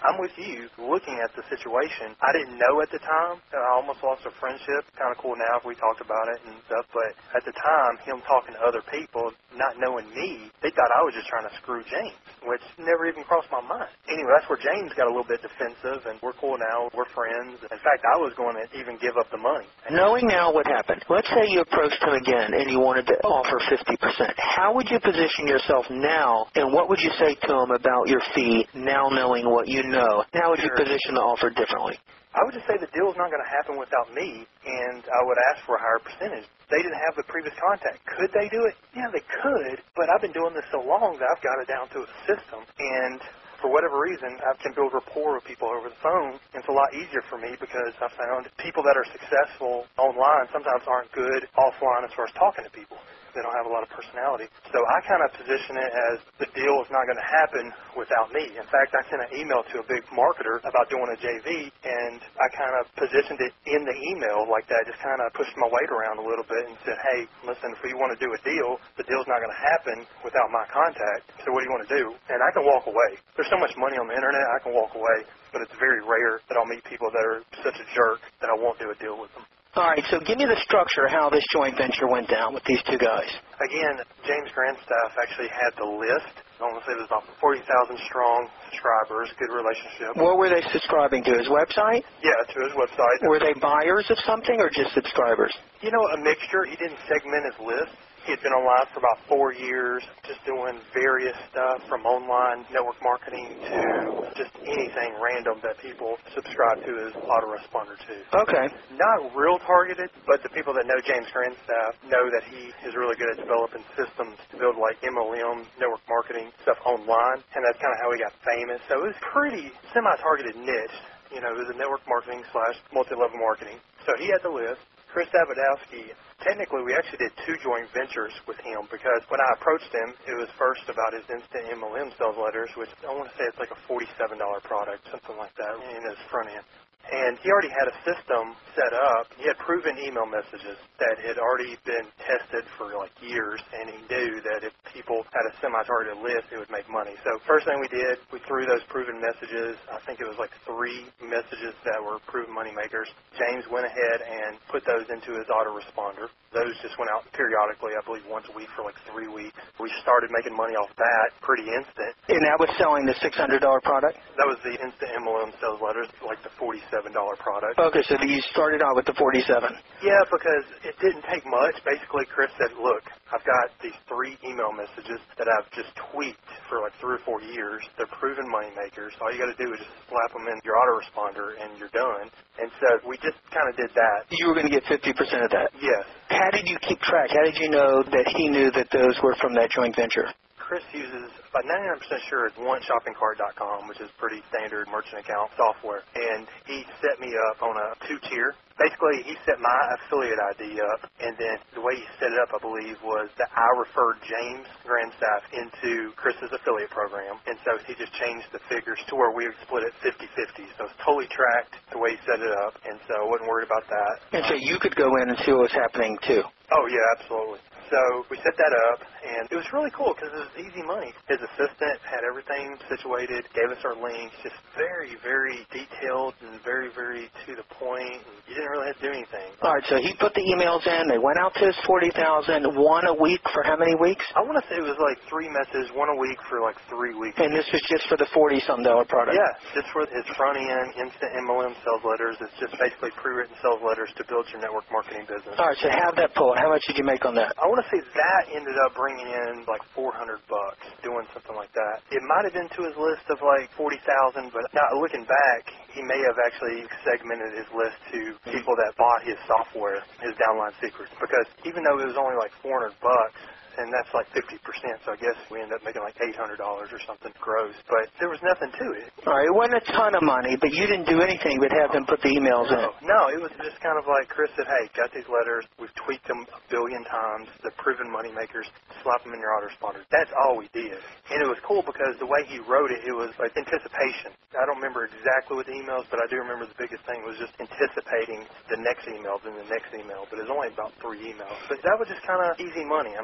I'm with you. Looking at the situation, I didn't know at the time. I almost lost a friendship. Kind of cool now if we talked about it and stuff, but at the time, him talking to other people, not knowing me, they thought I was just trying to screw James, which never even crossed my mind. Anyway, that's where James got a little bit defensive, and we're cool now. We're friends. In fact, I was going to even give up the money. Knowing now what happened, let's say you approached him again and you wanted to offer fifty percent. How would you position yourself now, and what would you say to him about your fee now knowing what you know? How would you position the offer differently? I would just say the deal's not going to happen without me, and I would ask for a higher percentage. They didn't have the previous contact. Could they do it? Yeah, they could, but I've been doing this so long that I've got it down to a system, and for whatever reason, I can build rapport with people over the phone. It's a lot easier for me because I've found people that are successful online sometimes aren't good offline as far as talking to people. They don't have a lot of personality. So I kind of position it as the deal is not going to happen without me. In fact, I sent an email to a big marketer about doing a J V, and I kind of positioned it in the email like that, just kind of pushed my weight around a little bit and said, hey, listen, if you want to do a deal, the deal's not going to happen without my contact. So what do you want to do? And I can walk away. There's so much money on the internet, I can walk away, but it's very rare that I'll meet people that are such a jerk that I won't do a deal with them. All right, so give me the structure of how this joint venture went down with these two guys. Again, James Grandstaff actually had the list. I want to say it was about forty thousand strong subscribers, good relationship. What were they subscribing to, his website? Yeah, to his website. Were they buyers of something or just subscribers? You know, a mixture. He didn't segment his list. He had been online for about four years, just doing various stuff from online network marketing to just anything random that people subscribe to his autoresponder to. Okay. Not real targeted, but the people that know James Grandstaff know that he is really good at developing systems to build like M L M, network marketing stuff online, and that's kind of how he got famous. So it was pretty semi-targeted niche. You know, it was a network marketing slash multi-level marketing. So he had the list. Chris Davidowski, technically we actually did two joint ventures with him because when I approached him, it was first about his instant M L M sales letters, which I want to say it's like a forty-seven dollars product, something like that, in his front end. And he already had a system set up. He had proven email messages that had already been tested for like years, and he knew that if people had a semi-targeted list, it would make money. So first thing we did, we threw those proven messages. I think it was like three messages that were proven money makers. James went ahead and put those into his autoresponder. Those just went out periodically, I believe once a week for like three weeks. We started making money off that pretty instant. And that was selling the six hundred dollars product? That was the instant M L M sales letters, like the forty-seven dollars product. Okay, so you started out with the forty-seven. Yeah, because it didn't take much. Basically, Chris said, look, I've got these three email messages that I've just tweaked for like three or four years. They're proven money makers. All you got to do is just slap them in your autoresponder and you're done. And so we just kind of did that. You were going to get fifty percent of that? Yes. How did you keep track? How did you know that he knew that those were from that joint venture? Chris uses, about ninety-nine percent sure, it's one shopping cart dot com, which is pretty standard merchant account software. And he set me up on a two-tier. Basically, he set my affiliate I D up, and then the way he set it up, I believe, was that I referred James Grandstaff into Chris's affiliate program. And so he just changed the figures to where we would split it fifty-fifty. So it's totally tracked the way he set it up, and so I wasn't worried about that. And so you could go in and see what was happening, too? Oh, yeah, absolutely. So we set that up, and it was really cool because it was easy money. His assistant had everything situated, gave us our links, just very, very detailed and very, very to the point. And you didn't really have to do anything. All right, so he put the emails in. They went out to his forty thousand, one a week for how many weeks? I want to say it was like three messages, one a week for like three weeks. And this was just for the forty-some dollar product? Yeah, just for his front-end instant M L M sales letters. It's just basically pre-written sales letters to build your network marketing business. All right, so how'd that pull? How much did you make on that? I want to say that ended up bringing in like four hundred bucks doing something like that. It might have been to his list of like forty thousand, but now looking back, he may have actually segmented his list to people that bought his software, his downline secrets, because even though it was only like four hundred bucks, and that's like fifty percent, so I guess we ended up making like eight hundred dollars or something gross, but there was nothing to it. All right, it wasn't a ton of money, but you didn't do anything but have them put the emails no, in. No, it was just kind of like Chris said, hey, got these letters, we've tweaked them a billion times, they're proven money makers, slap them in your autoresponder. That's all we did. And it was cool because the way he wrote it, it was like anticipation. I don't remember exactly what the emails, but I do remember the biggest thing was just anticipating the next email, then the next email, but it was only about three emails. But that was just kind of easy money. I mean, all right.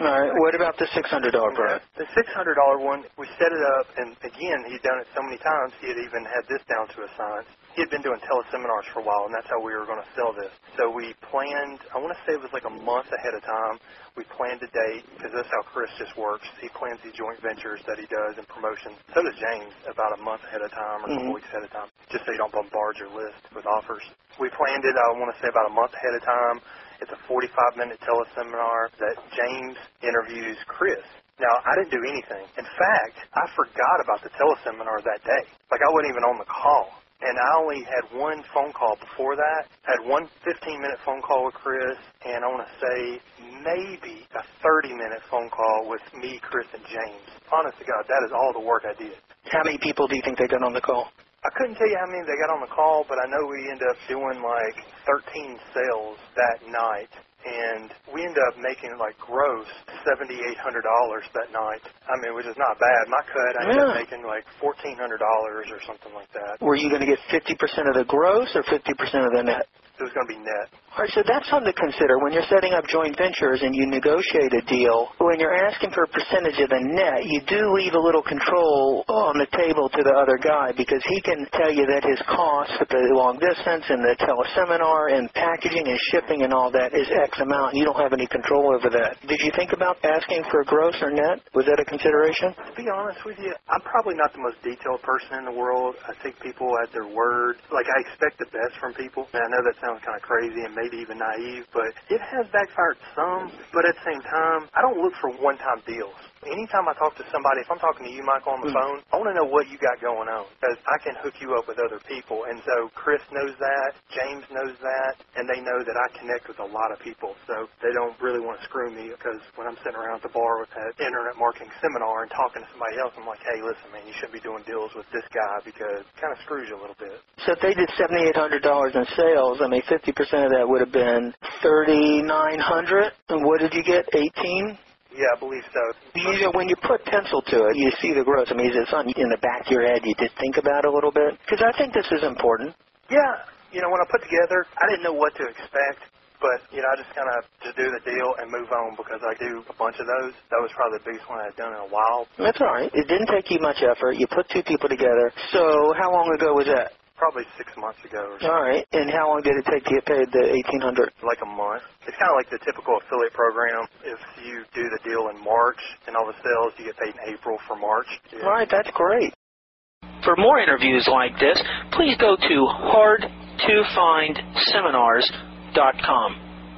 What about the six hundred dollars price? The six hundred dollars one, we set it up, and again, he'd done it so many times, he had even had this down to a science. He had been doing teleseminars for a while, and that's how we were going to sell this. So we planned, I want to say it was like a month ahead of time. We planned a date, because that's how Chris just works. He plans these joint ventures that he does and promotions. So does James, about a month ahead of time or a couple mm-hmm. weeks ahead of time, just so you don't bombard your list with offers. We planned it, I want to say, about a month ahead of time. It's a forty-five minute teleseminar that James interviews Chris. Now, I didn't do anything. In fact, I forgot about the teleseminar that day. Like, I wasn't even on the call. And I only had one phone call before that. I had one fifteen minute phone call with Chris, and I want to say maybe a thirty minute phone call with me, Chris, and James. Honest to God, that is all the work I did. How many people do you think they got on the call? I couldn't tell you how many they got on the call, but I know we ended up doing like thirteen sales that night. And we ended up making, like, gross seven thousand eight hundred dollars that night. I mean, which is not bad. My cut, I ended yeah. up making, like, fourteen hundred dollars or something like that. Were you going to get fifty percent of the gross or fifty percent of the net? It was going to be net. All right, so that's something to consider. When you're setting up joint ventures and you negotiate a deal, when you're asking for a percentage of the net, you do leave a little control on the table to the other guy, because he can tell you that his cost at the long distance and the teleseminar and packaging and shipping and all that is X amount, and you don't have any control over that. Did you think about asking for gross or net? Was that a consideration? To be honest with you, I'm probably not the most detailed person in the world. I take people at their word. Like, I expect the best from people. And I know that sounds kind of crazy and maybe even naive, but it has backfired some. But at the same time, I don't look for one-time deals. Anytime I talk to somebody, if I'm talking to you, Michael, on the mm. phone, I want to know what you got going on, because I can hook you up with other people. And so Chris knows that, James knows that, and they know that I connect with a lot of people. So they don't really want to screw me, because when I'm sitting around at the bar at internet marketing seminar and talking to somebody else, I'm like, hey, listen, man, you shouldn't be doing deals with this guy, because it kind of screws you a little bit. So if they did seven thousand eight hundred dollars in sales, I mean, fifty percent of that would have been three thousand nine hundred dollars. And what did you get, eighteen? Yeah, I believe so. You know, when you put pencil to it, you see the gross. I mean, is it something in the back of your head you did think about a little bit? Because I think this is important. Yeah. You know, when I put together, I didn't know what to expect. But, you know, I just kind of just do the deal and move on, because I do a bunch of those. That was probably the biggest one I've done in a while. That's all right. It didn't take you much effort. You put two people together. So how long ago was that? Probably six months ago or something. All right. And how long did it take to get paid the eighteen hundred dollars? Like a month. It's kind of like the typical affiliate program. If you do the deal in March and all the sales, you get paid in April for March. Yeah. All right. That's great. For more interviews like this, please go to hard to find seminars dot com.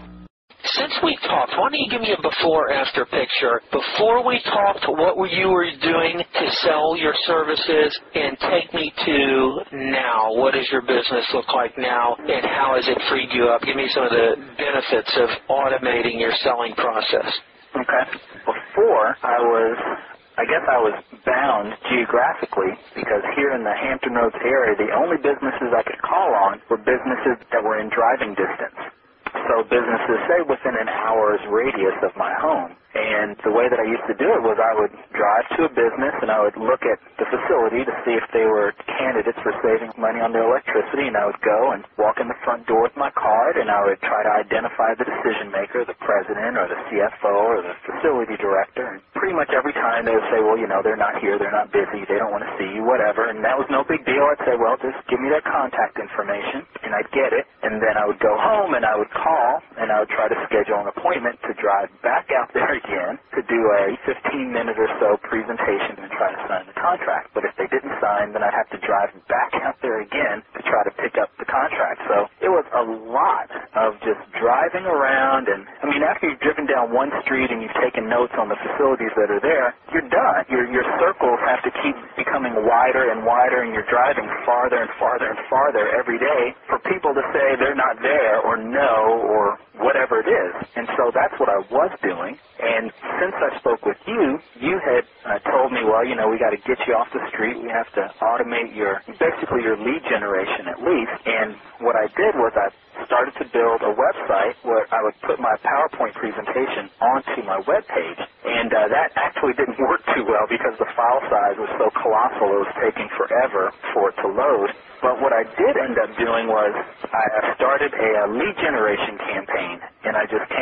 Since we talked, why don't you give me a before-after picture? Before we talked, what were you were doing to sell your services, and take me to now. What does your business look like now, and how has it freed you up? Give me some of the benefits of automating your selling process. Okay. Before, I was, I guess I was bound geographically, because here in the Hampton Roads area, the only businesses I could call on were businesses that were in driving distance. So businesses, say, within an hour's radius of my home. And the way that I used to do it was I would drive to a business and I would look at the facility to see if they were candidates for saving money on their electricity, and I would go and walk in the front door with my card and I would try to identify the decision maker, the president or the C F O or the facility director. And pretty much every time they would say, well, you know, they're not here, they're not busy, they don't want to see you, whatever. And that was no big deal. I'd say, well, just give me that contact information, and I'd get it. And then I would go home and I would call and I would try to schedule an appointment to drive back out there again to do a fifteen minute or so presentation and try to sign the contract. But if they didn't sign, then I'd have to drive back out there again to try to pick up the contract. So it was a lot of just driving around. And I mean, after you've driven down one street and you've taken notes on the facilities that are there, you're done. Your, your circles have to keep becoming wider and wider, and you're driving farther and farther and farther every day for people to say they're not there or no or whatever it is. And so that's what I was doing. And since I spoke with you, you had uh, told me, well, you know, we got to get you off the street. We have to automate your, basically your lead generation at least. And what I did was I started to build a website where I would put my PowerPoint presentation onto my web page. And uh, that actually didn't work too well because the file size was so colossal, it was taking forever for it to load. But what I did end up doing was I started a, a lead generation campaign, and I just came up with a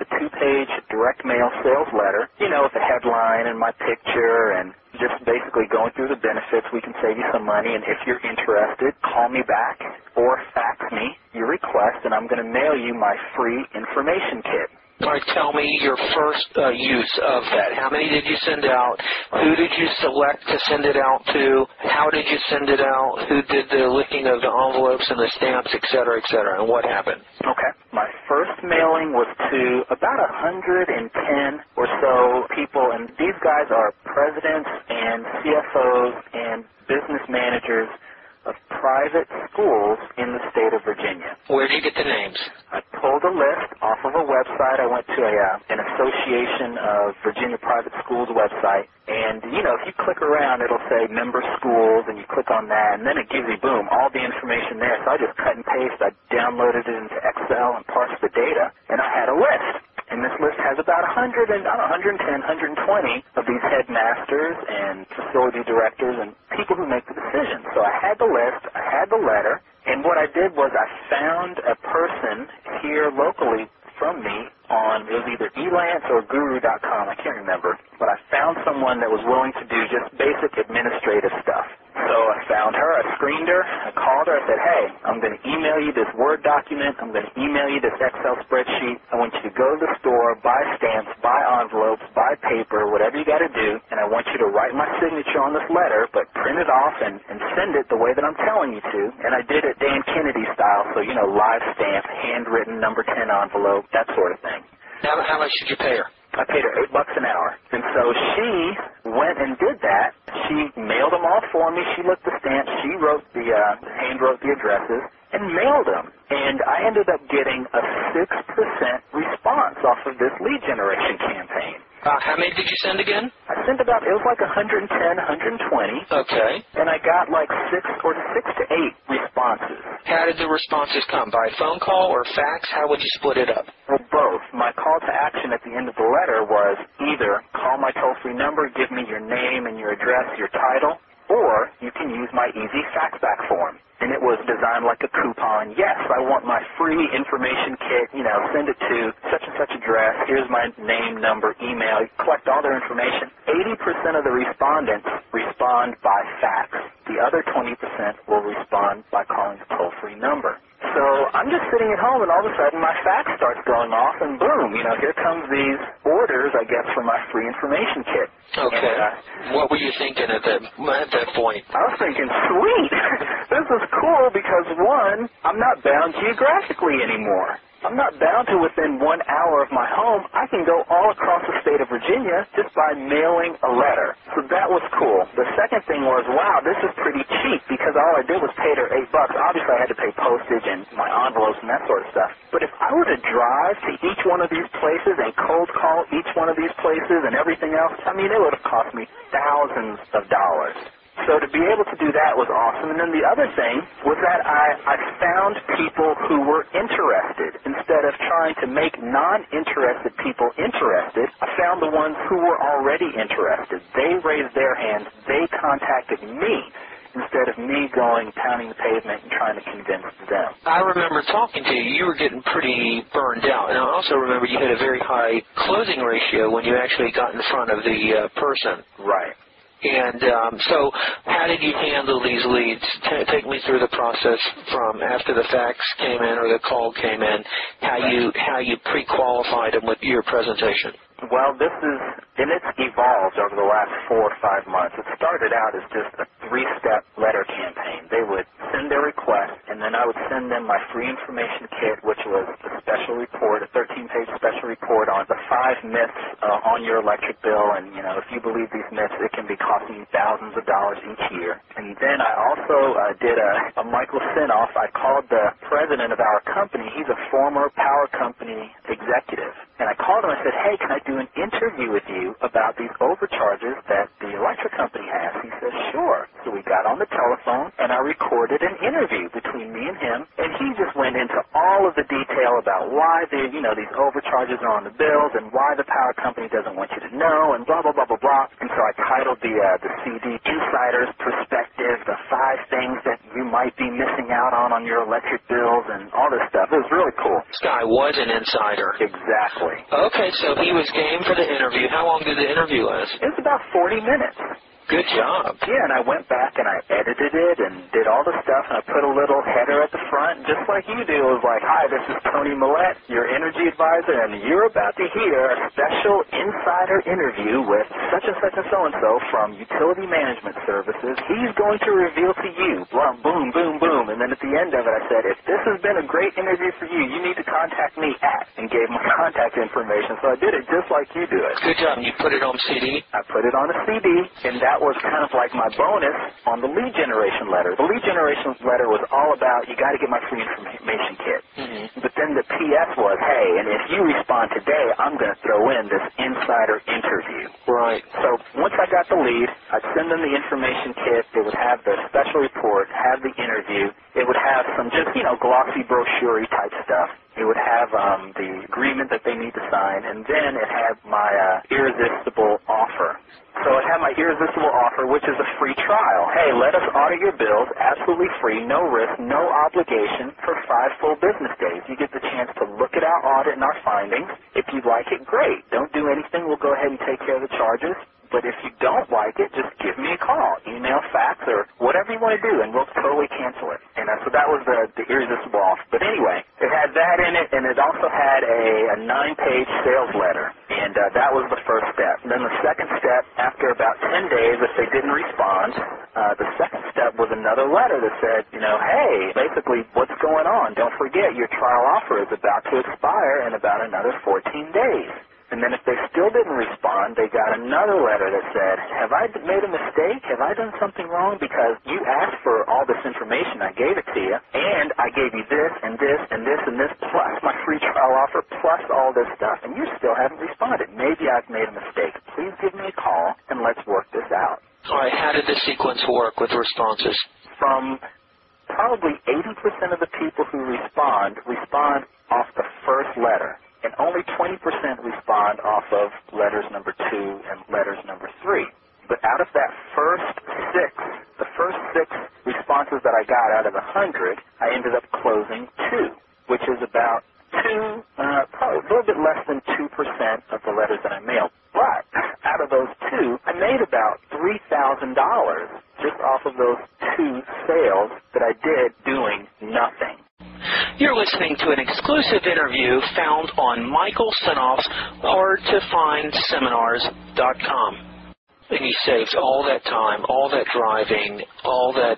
a two-page direct mail sales letter, you know, with a headline and my picture and just basically going through the benefits. We can save you some money, and if you're interested, call me back or fax me your request, and I'm going to mail you my free information kit. All right, tell me your first uh, use of that. How many did you send out? Who did you select to send it out to? How did you send it out? Who did the licking of the envelopes and the stamps, et cetera, et cetera, and what happened? Okay. My first mailing was to about one hundred ten or so people, and these guys are presidents and C F Os and business managers of private schools in the state of Virginia. Where did you get the names? I pulled a list off of a website. I went to a uh, an association of Virginia private schools website, and, you know, if you click around, it'll say member schools, and you click on that, and then it gives you, boom, all the information there. So I just cut and paste. I downloaded it into Excel and parsed the data, and I had a list. And this list has about one hundred and, I don't know, one hundred ten, one hundred twenty of these headmasters and facility directors and people who make the decisions. So I had the list, I had the letter, and what I did was I found a person here locally from me on, it was either Elance or Guru dot com, I can't remember, but I found someone that was willing to do just basic administrative stuff. So I found her, I screened her, I called her, I said, hey, I'm going to email you this Word document, I'm going to email you this Excel spreadsheet, I want you to go to the store, buy stamps, buy envelopes, buy paper, whatever you got to do, and I want you to write my signature on this letter, but print it off and, and send it the way that I'm telling you to. And I did it Dan Kennedy style, so, you know, live stamp, handwritten, number ten envelope, that sort of thing. How, how much did you pay her? I paid her eight bucks an hour. And so she went and did that. She mailed them all for me. She looked the stamps. She wrote the, uh, hand wrote the addresses and mailed them. And I ended up getting a six percent response off of this lead generation campaign. Uh, how many did you send again? I sent about, it was like one hundred ten, one hundred twenty. Okay. And I got like six or six to eight responses. How did the responses come? By phone call or fax? How would you split it up? Well, both. My call to action at the end of the letter was either call my toll-free number, give me your name and your address, your title, or you can use my easy faxback form. And it was designed like a coupon. Yes, I want my free information kit, you know, send it to such and such address. Here's my name, number, email. You collect all their information. eighty percent of the respondents respond by fax. The other twenty percent will respond by calling the toll-free number. So I'm just sitting at home, and all of a sudden my fax starts going off, and boom, you know, here comes these orders, I guess, for my free information kit. Okay. And, uh, what were you thinking at that, at that point? I was thinking, sweet, this is cool because, one, I'm not bound geographically anymore. I'm not bound to within one hour of my home. I can go all across the state of Virginia just by mailing a letter. So that was cool. The second thing was, wow, this is pretty cheap because all I did was pay her eight bucks. Obviously, I had to pay postage and my envelopes and that sort of stuff. But if I were to drive to each one of these places and cold call each one of these places and everything else, I mean, it would have cost me thousands of dollars. So to be able to do that was awesome. And then the other thing was that I, I found people who were interested. Instead of trying to make non-interested people interested, I found the ones who were already interested. They raised their hands. They contacted me instead of me going, pounding the pavement and trying to convince them. I remember talking to you. You were getting pretty burned out. And I also remember you had a very high closing ratio when you actually got in front of the uh, person. Right. And um, so how did you handle these leads? T- take me through the process from after the fax came in or the call came in, how you how you pre-qualified them with your presentation. Well, this is, and it's evolved over the last four or five months. It started out as just a three-step letter campaign. They would send their request, and then I would send them my free information kit, which was a special report, a thirteen-page special report on the five myths uh, on your electric bill. And, you know, if you believe these myths, it can be costing you thousands of dollars each year. And then I also uh, did a, a Michael Sinoff. I called the president of our company. He's a former power company executive. And I called him and I said, hey, can I do an interview with you about these overcharges that the electric company has? He said, sure. So we got on the telephone, and I recorded an interview between me and him, and he just went into all of the detail about why the, you know, these overcharges are on the bills and why the power company doesn't want you to know and blah, blah, blah, blah, blah. And so I titled the, uh, the C D, Insider's Perspective, the five things that you might be missing out on on your electric bills and all this stuff. It was really cool. This guy was an insider. Exactly. Okay, so he was game for the interview. How long did the interview last? It was about forty minutes. Good job. Yeah, and I went back and I edited it and did all the stuff, and I put a little header at the front, just like you do. It was like, hi, this is Tony Millette, your energy advisor, and you're about to hear a special insider interview with such and such and so-and-so from Utility Management Services. He's going to reveal to you, boom, boom, boom, boom. And then at the end of it, I said, if this has been a great interview for you, you need to contact me at, and gave my contact information. So I did it just like you do it. Good job. You put it on C D? I put it on a C D, and that was kind of like my bonus on the lead generation letter. The lead generation letter was all about, you got to get my free information kit. Mm-hmm. But then the P S was, hey, and if you respond today, I'm going to throw in this insider interview. Right. So once I got the lead, I'd send them the information kit. It would have the special report, have the interview. It would have some just, you know, glossy brochure type stuff. It would have um, the agreement that they need to sign, and then it had my uh, irresistible offer. So it had my irresistible offer, which is a free trial. Hey, let us audit your bills absolutely free, no risk, no obligation for five full business days. You get the chance to look at our audit and our findings. If you like it, great. Don't do anything. We'll go ahead and take care of the charges. But if you don't like it, just give me a call, email, fax, or whatever you want to do, and we'll totally cancel it. And uh, so that was the, the irresistible offer. But anyway, it had that in it, and it also had a, a nine-page sales letter. And uh, that was the first step. And then the second step, after about ten days, if they didn't respond, uh, the second step was another letter that said, you know, hey, basically, what's going on? Don't forget, your trial offer is about to expire in about another fourteen days. And then if they still didn't respond, they got another letter that said, have I made a mistake? Have I done something wrong? Because you asked for all this information. I gave it to you, and I gave you this and this and this and this, plus my free trial offer, plus all this stuff, and you still haven't responded. Maybe I've made a mistake. Please give me a call, and let's work this out. All right, how did the sequence work with responses? From probably eighty percent of the people who respond, respond off the first letter. And only twenty percent respond off of letters number two and letters number three. But out of that first six, the first six responses that I got out of a hundred, I ended up closing two, which is about two, uh, probably a little bit less than two percent of the letters that I mailed. But out of those two, I made about three thousand dollars just off of those two sales that I did doing nothing. You're listening to an exclusive interview found on Michael Senoff's hard to find seminars dot com. And he saved all that time, all that driving, all that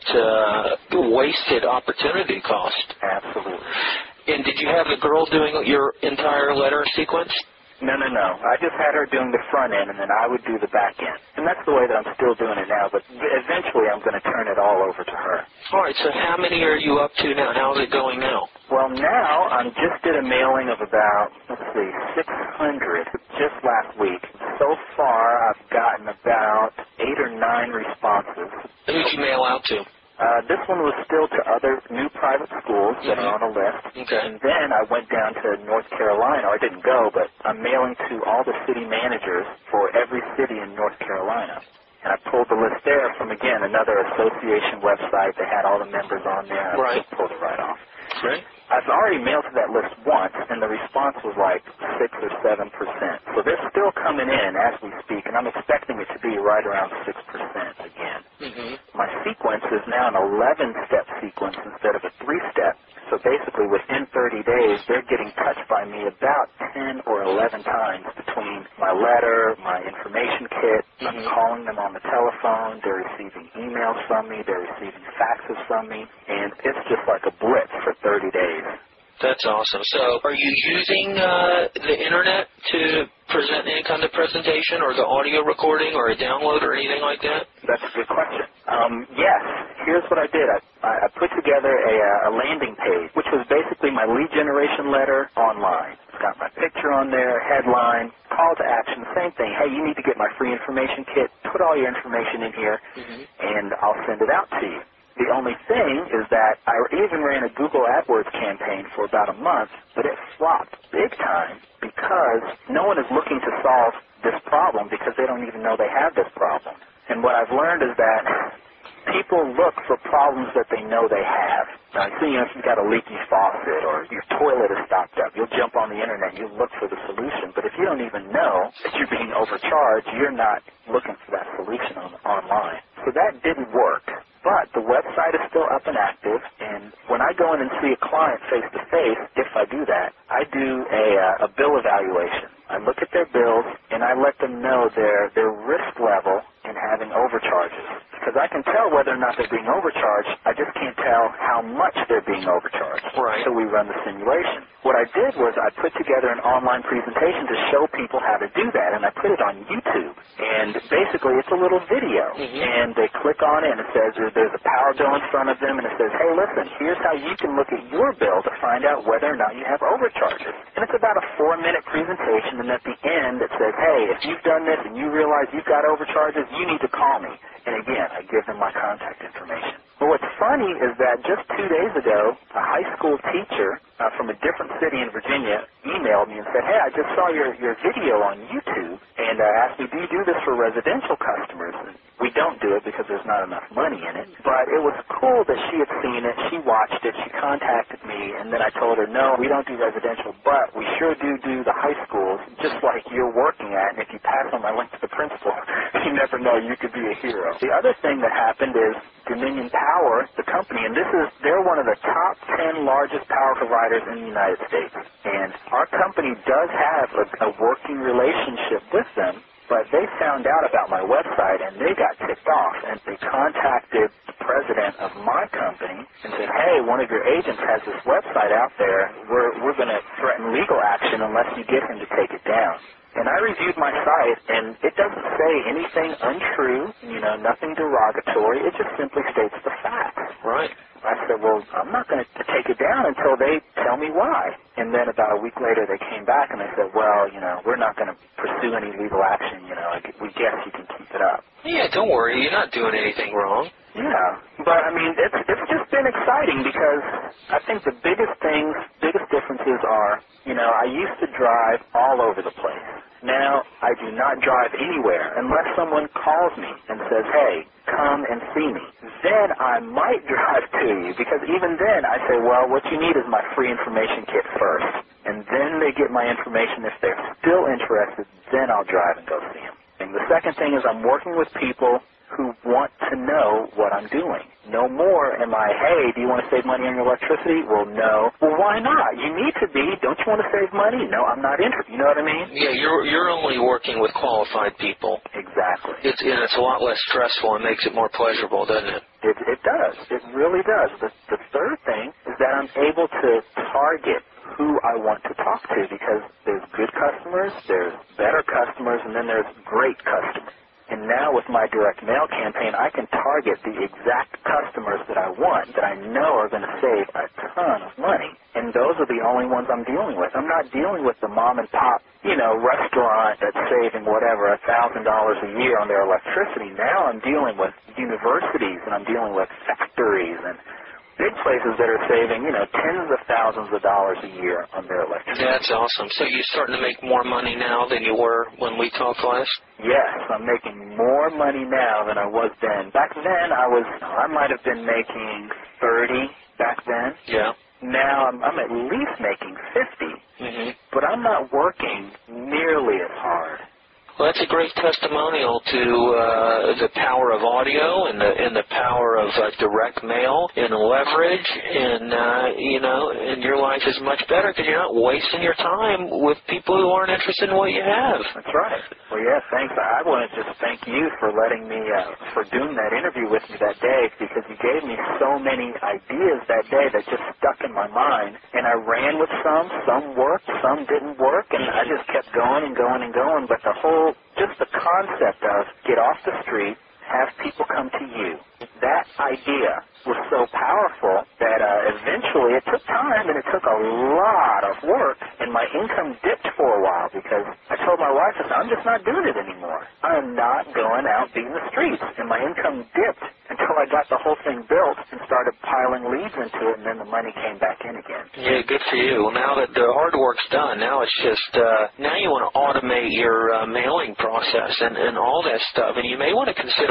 uh, wasted opportunity cost. Absolutely. And did you have the girl doing your entire letter sequence? No, no, no. I just had her doing the front end, and then I would do the back end. And that's the way that I'm still doing it now, but eventually I'm going to turn it all over to her. All right, so how many are you up to now? How's it going now? Well, now I just did a mailing of about, let's see, six hundred just last week. So far, I've gotten about eight or nine responses. Who did you mail out to? Uh, this one was still to other new private schools that are on a list. Okay. And then I went down to North Carolina. Or I didn't go, but I'm mailing to all the city managers for every city in North Carolina. And I pulled the list there from, again, another association website that had all the members on there. I Right. just pulled it right off. Right. I've already mailed to that list once, and the response was like six or seven percent. So they're still coming in as we speak, and I'm expecting it to be right around six percent again. Mm-hmm. My sequence is now an eleven-step sequence instead of a three-step. So basically, within thirty days, they're getting touched by me about ten or eleven times between my letter, my information kit. Mm-hmm. I'm calling them on the telephone. They're receiving emails from me. They're receiving faxes from me. And it's just like a blitz for thirty days. That's awesome. So are you using uh, the Internet to present any kind of presentation or the audio recording or a download or anything like that? That's a good question. Um, yes. Here's what I did. I, I put together a, a landing page, which was basically my lead generation letter online. It's got my picture on there, headline, call to action, same thing. Hey, you need to get my free information kit. Put all your information in here, mm-hmm. and I'll send it out to you. The only thing is that I even ran a Google AdWords campaign for about a month, but it flopped big time because no one is looking to solve this problem because they don't even know they have this problem. And what I've learned is that people look for problems that they know they have. Now, so, you know, if you've got a leaky faucet or your toilet is stopped up, you'll jump on the internet and you'll look for the solution. But if you don't even know that you're being overcharged, you're not looking for that solution on, online. So that didn't work. But the website is still up and active, and when I go in and see a client face-to-face, if I do that, I do a, uh, a bill evaluation. I look at their bills, and I let them know their, their risk level in having overcharges. Because I can tell whether or not they're being overcharged, I just can't tell how much they're being overcharged. Right. So we run the simulation. What I did was I put together an online presentation to show people how to do that, and I put it on YouTube. And basically, it's a little video, mm-hmm. and they click on it, and it says there's a power bill in front of them, and it says, hey, listen, here's how you can look at your bill to find out whether or not you have overcharges. And it's about a four-minute presentation, and at the end it says, hey, if you've done this and you realize you've got overcharges, you need to call me. And again, I give them my contact information. But what's funny is that just two days ago, a high school teacher uh, from a different city in Virginia emailed me and said, hey, I just saw your, your video on YouTube and uh, asked me, do you do this for residential customers? And we don't do it because there's not enough money in it. But it was cool that she had seen it, she watched it, she contacted me, and then I told her, no, we don't do residential, but we sure do do the high schools, just like you're working at, and if you pass on my link to the principal, you never know, you could be a hero. The other thing that happened is Dominion Power, the company, and this is, they're one of the top ten largest power providers in the United States. And our company does have a, a working relationship with them, but they found out about my website and they got ticked off, and they contacted the president of my company and said, hey, one of your agents has this website out there. We're, we're going to threaten legal action unless you get him to take it down. And I reviewed my site, and it doesn't say anything untrue, you know, nothing derogatory. It just simply states the facts. Right. I said, well, I'm not going to take it down until they tell me why. And then about a week later, they came back, and they said, well, you know, we're not going to pursue any legal action. You know, we guess you can keep it up. Yeah, don't worry. You're not doing anything wrong. Yeah, but, I mean, it's, it's just been exciting because I think the biggest things, biggest differences are, you know, I used to drive all over the place. Now I do not drive anywhere unless someone calls me and says, hey, come and see me. Then I might drive to you because even then I say, well, what you need is my free information kit first. And then they get my information. If they're still interested, then I'll drive and go see them. And the second thing is I'm working with people who want to know what I'm doing. No more am I, hey, do you want to save money on your electricity? Well, no. Well, why not? You need to be. Don't you want to save money? No, I'm not interested. You know what I mean? Yeah, you're you're only working with qualified people. Exactly. It's, and it's a lot less stressful and makes it more pleasurable, doesn't it? It, it does. It really does. The, the third thing is that I'm able to target who I want to talk to because there's good customers, there's better customers, and then there's great customers. And now with my direct mail campaign, I can target the exact customers that I want, that I know are going to save a ton of money. And those are the only ones I'm dealing with. I'm not dealing with the mom and pop, you know, restaurant that's saving whatever, one thousand dollars a year on their electricity. Now I'm dealing with universities, and I'm dealing with factories and big places that are saving, you know, tens of thousands of dollars a year on their electricity. That's awesome. So you're starting to make more money now than you were when we talked last? Yes, I'm making more money now than I was then. Back then, I was, I might have been making thirty back then. Yeah. Now I'm, I'm at least making fifty, mm-hmm. but I'm not working nearly as hard. Well, that's a great testimonial to uh, the power of audio and the and the power of uh, direct mail and leverage, and uh, you know, and your life is much better because you're not wasting your time with people who aren't interested in what you have. That's right. Well, yeah, thanks. I want to just thank you for letting me, uh, for doing that interview with me that day because you gave me so many ideas that day that just stuck in my mind, and I ran with some. Some worked, some didn't work, and I just kept going and going and going, but the whole just the concept of get off the street, have people come to you. That idea was so powerful that uh, eventually it took time and it took a lot of work, and my income dipped for a while because I told my wife, I said, I'm just not doing it anymore. I'm not going out beating the streets, and my income dipped until I got the whole thing built and started piling leads into it, and then the money came back in again. Yeah, good for you. Well, now that the hard work's done, now it's just, uh, now you want to automate your uh, mailing process and, and all that stuff, and you may want to consider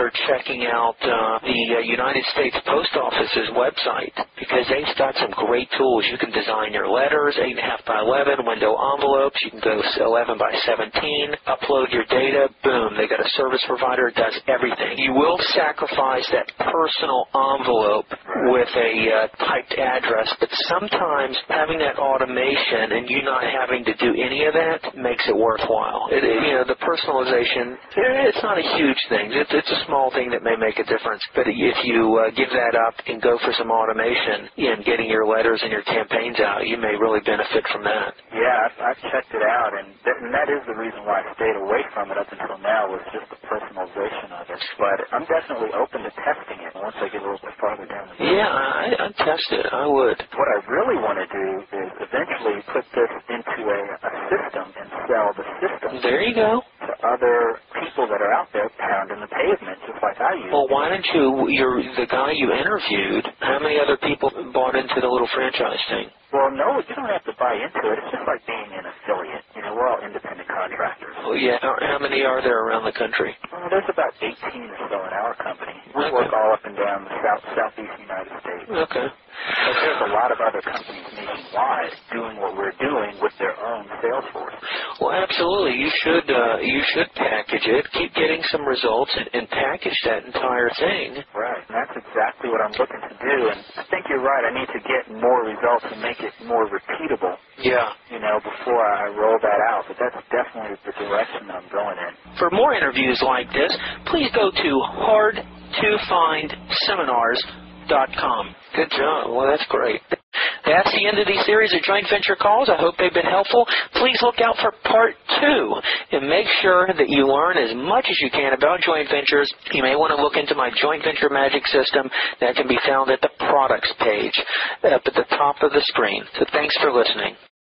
consider checking out uh, the uh, United States Post Office's website, because they've got some great tools. You can design your letters, eight and a half by eleven, window envelopes. You can go eleven by seventeen, upload your data, boom. They got a service provider that does everything. You will sacrifice that personal envelope with a uh, typed address, but sometimes having that automation and you not having to do any of that makes it worthwhile. It, it, you know, the personalization, it's not a huge thing. It's, it's a small thing that may make a difference, but if you uh, give that up and go for some automation in getting your letters and your campaigns out, you may really benefit from that. Yeah, I've, I've checked it out, and, th- and that is the reason why I stayed away from it up until now, was just the personalization of it. But I'm definitely open to testing it once I get a little bit farther down the road. Yeah, I, I'd test it. I would. What I really want to do is eventually put this into a, a system and sell the system. There you go. To other people that are out there pounding the pavement, just like I used. Well, why don't you, you're the guy you interviewed, how many other people bought into the little franchise thing? Well, no, you don't have to buy into it. It's just like being an affiliate. You know, we're all independent contractors. Oh, yeah. How many are there around the country? Well, there's about eighteen or so in our company. We Okay. work all up and down the south, southeast United States. Okay. But there's a lot of other companies nationwide doing what we're doing with their own sales force. Well, absolutely. You should uh, you should package it, keep getting some results, and, and package that entire thing. Right. And that's exactly what I'm looking to do. And I think you're right. I need to get more results and make it more repeatable. Yeah. You know, before I roll that out. But that's definitely the direction I'm going in. For more interviews like this, please go to hard to find seminars dot com. Good job. Well, that's great. That's the end of the series of joint venture calls. I hope they've been helpful. Please look out for part two and make sure that you learn as much as you can about joint ventures. You may want to look into my joint venture magic system that can be found at the products page up at the top of the screen. So thanks for listening.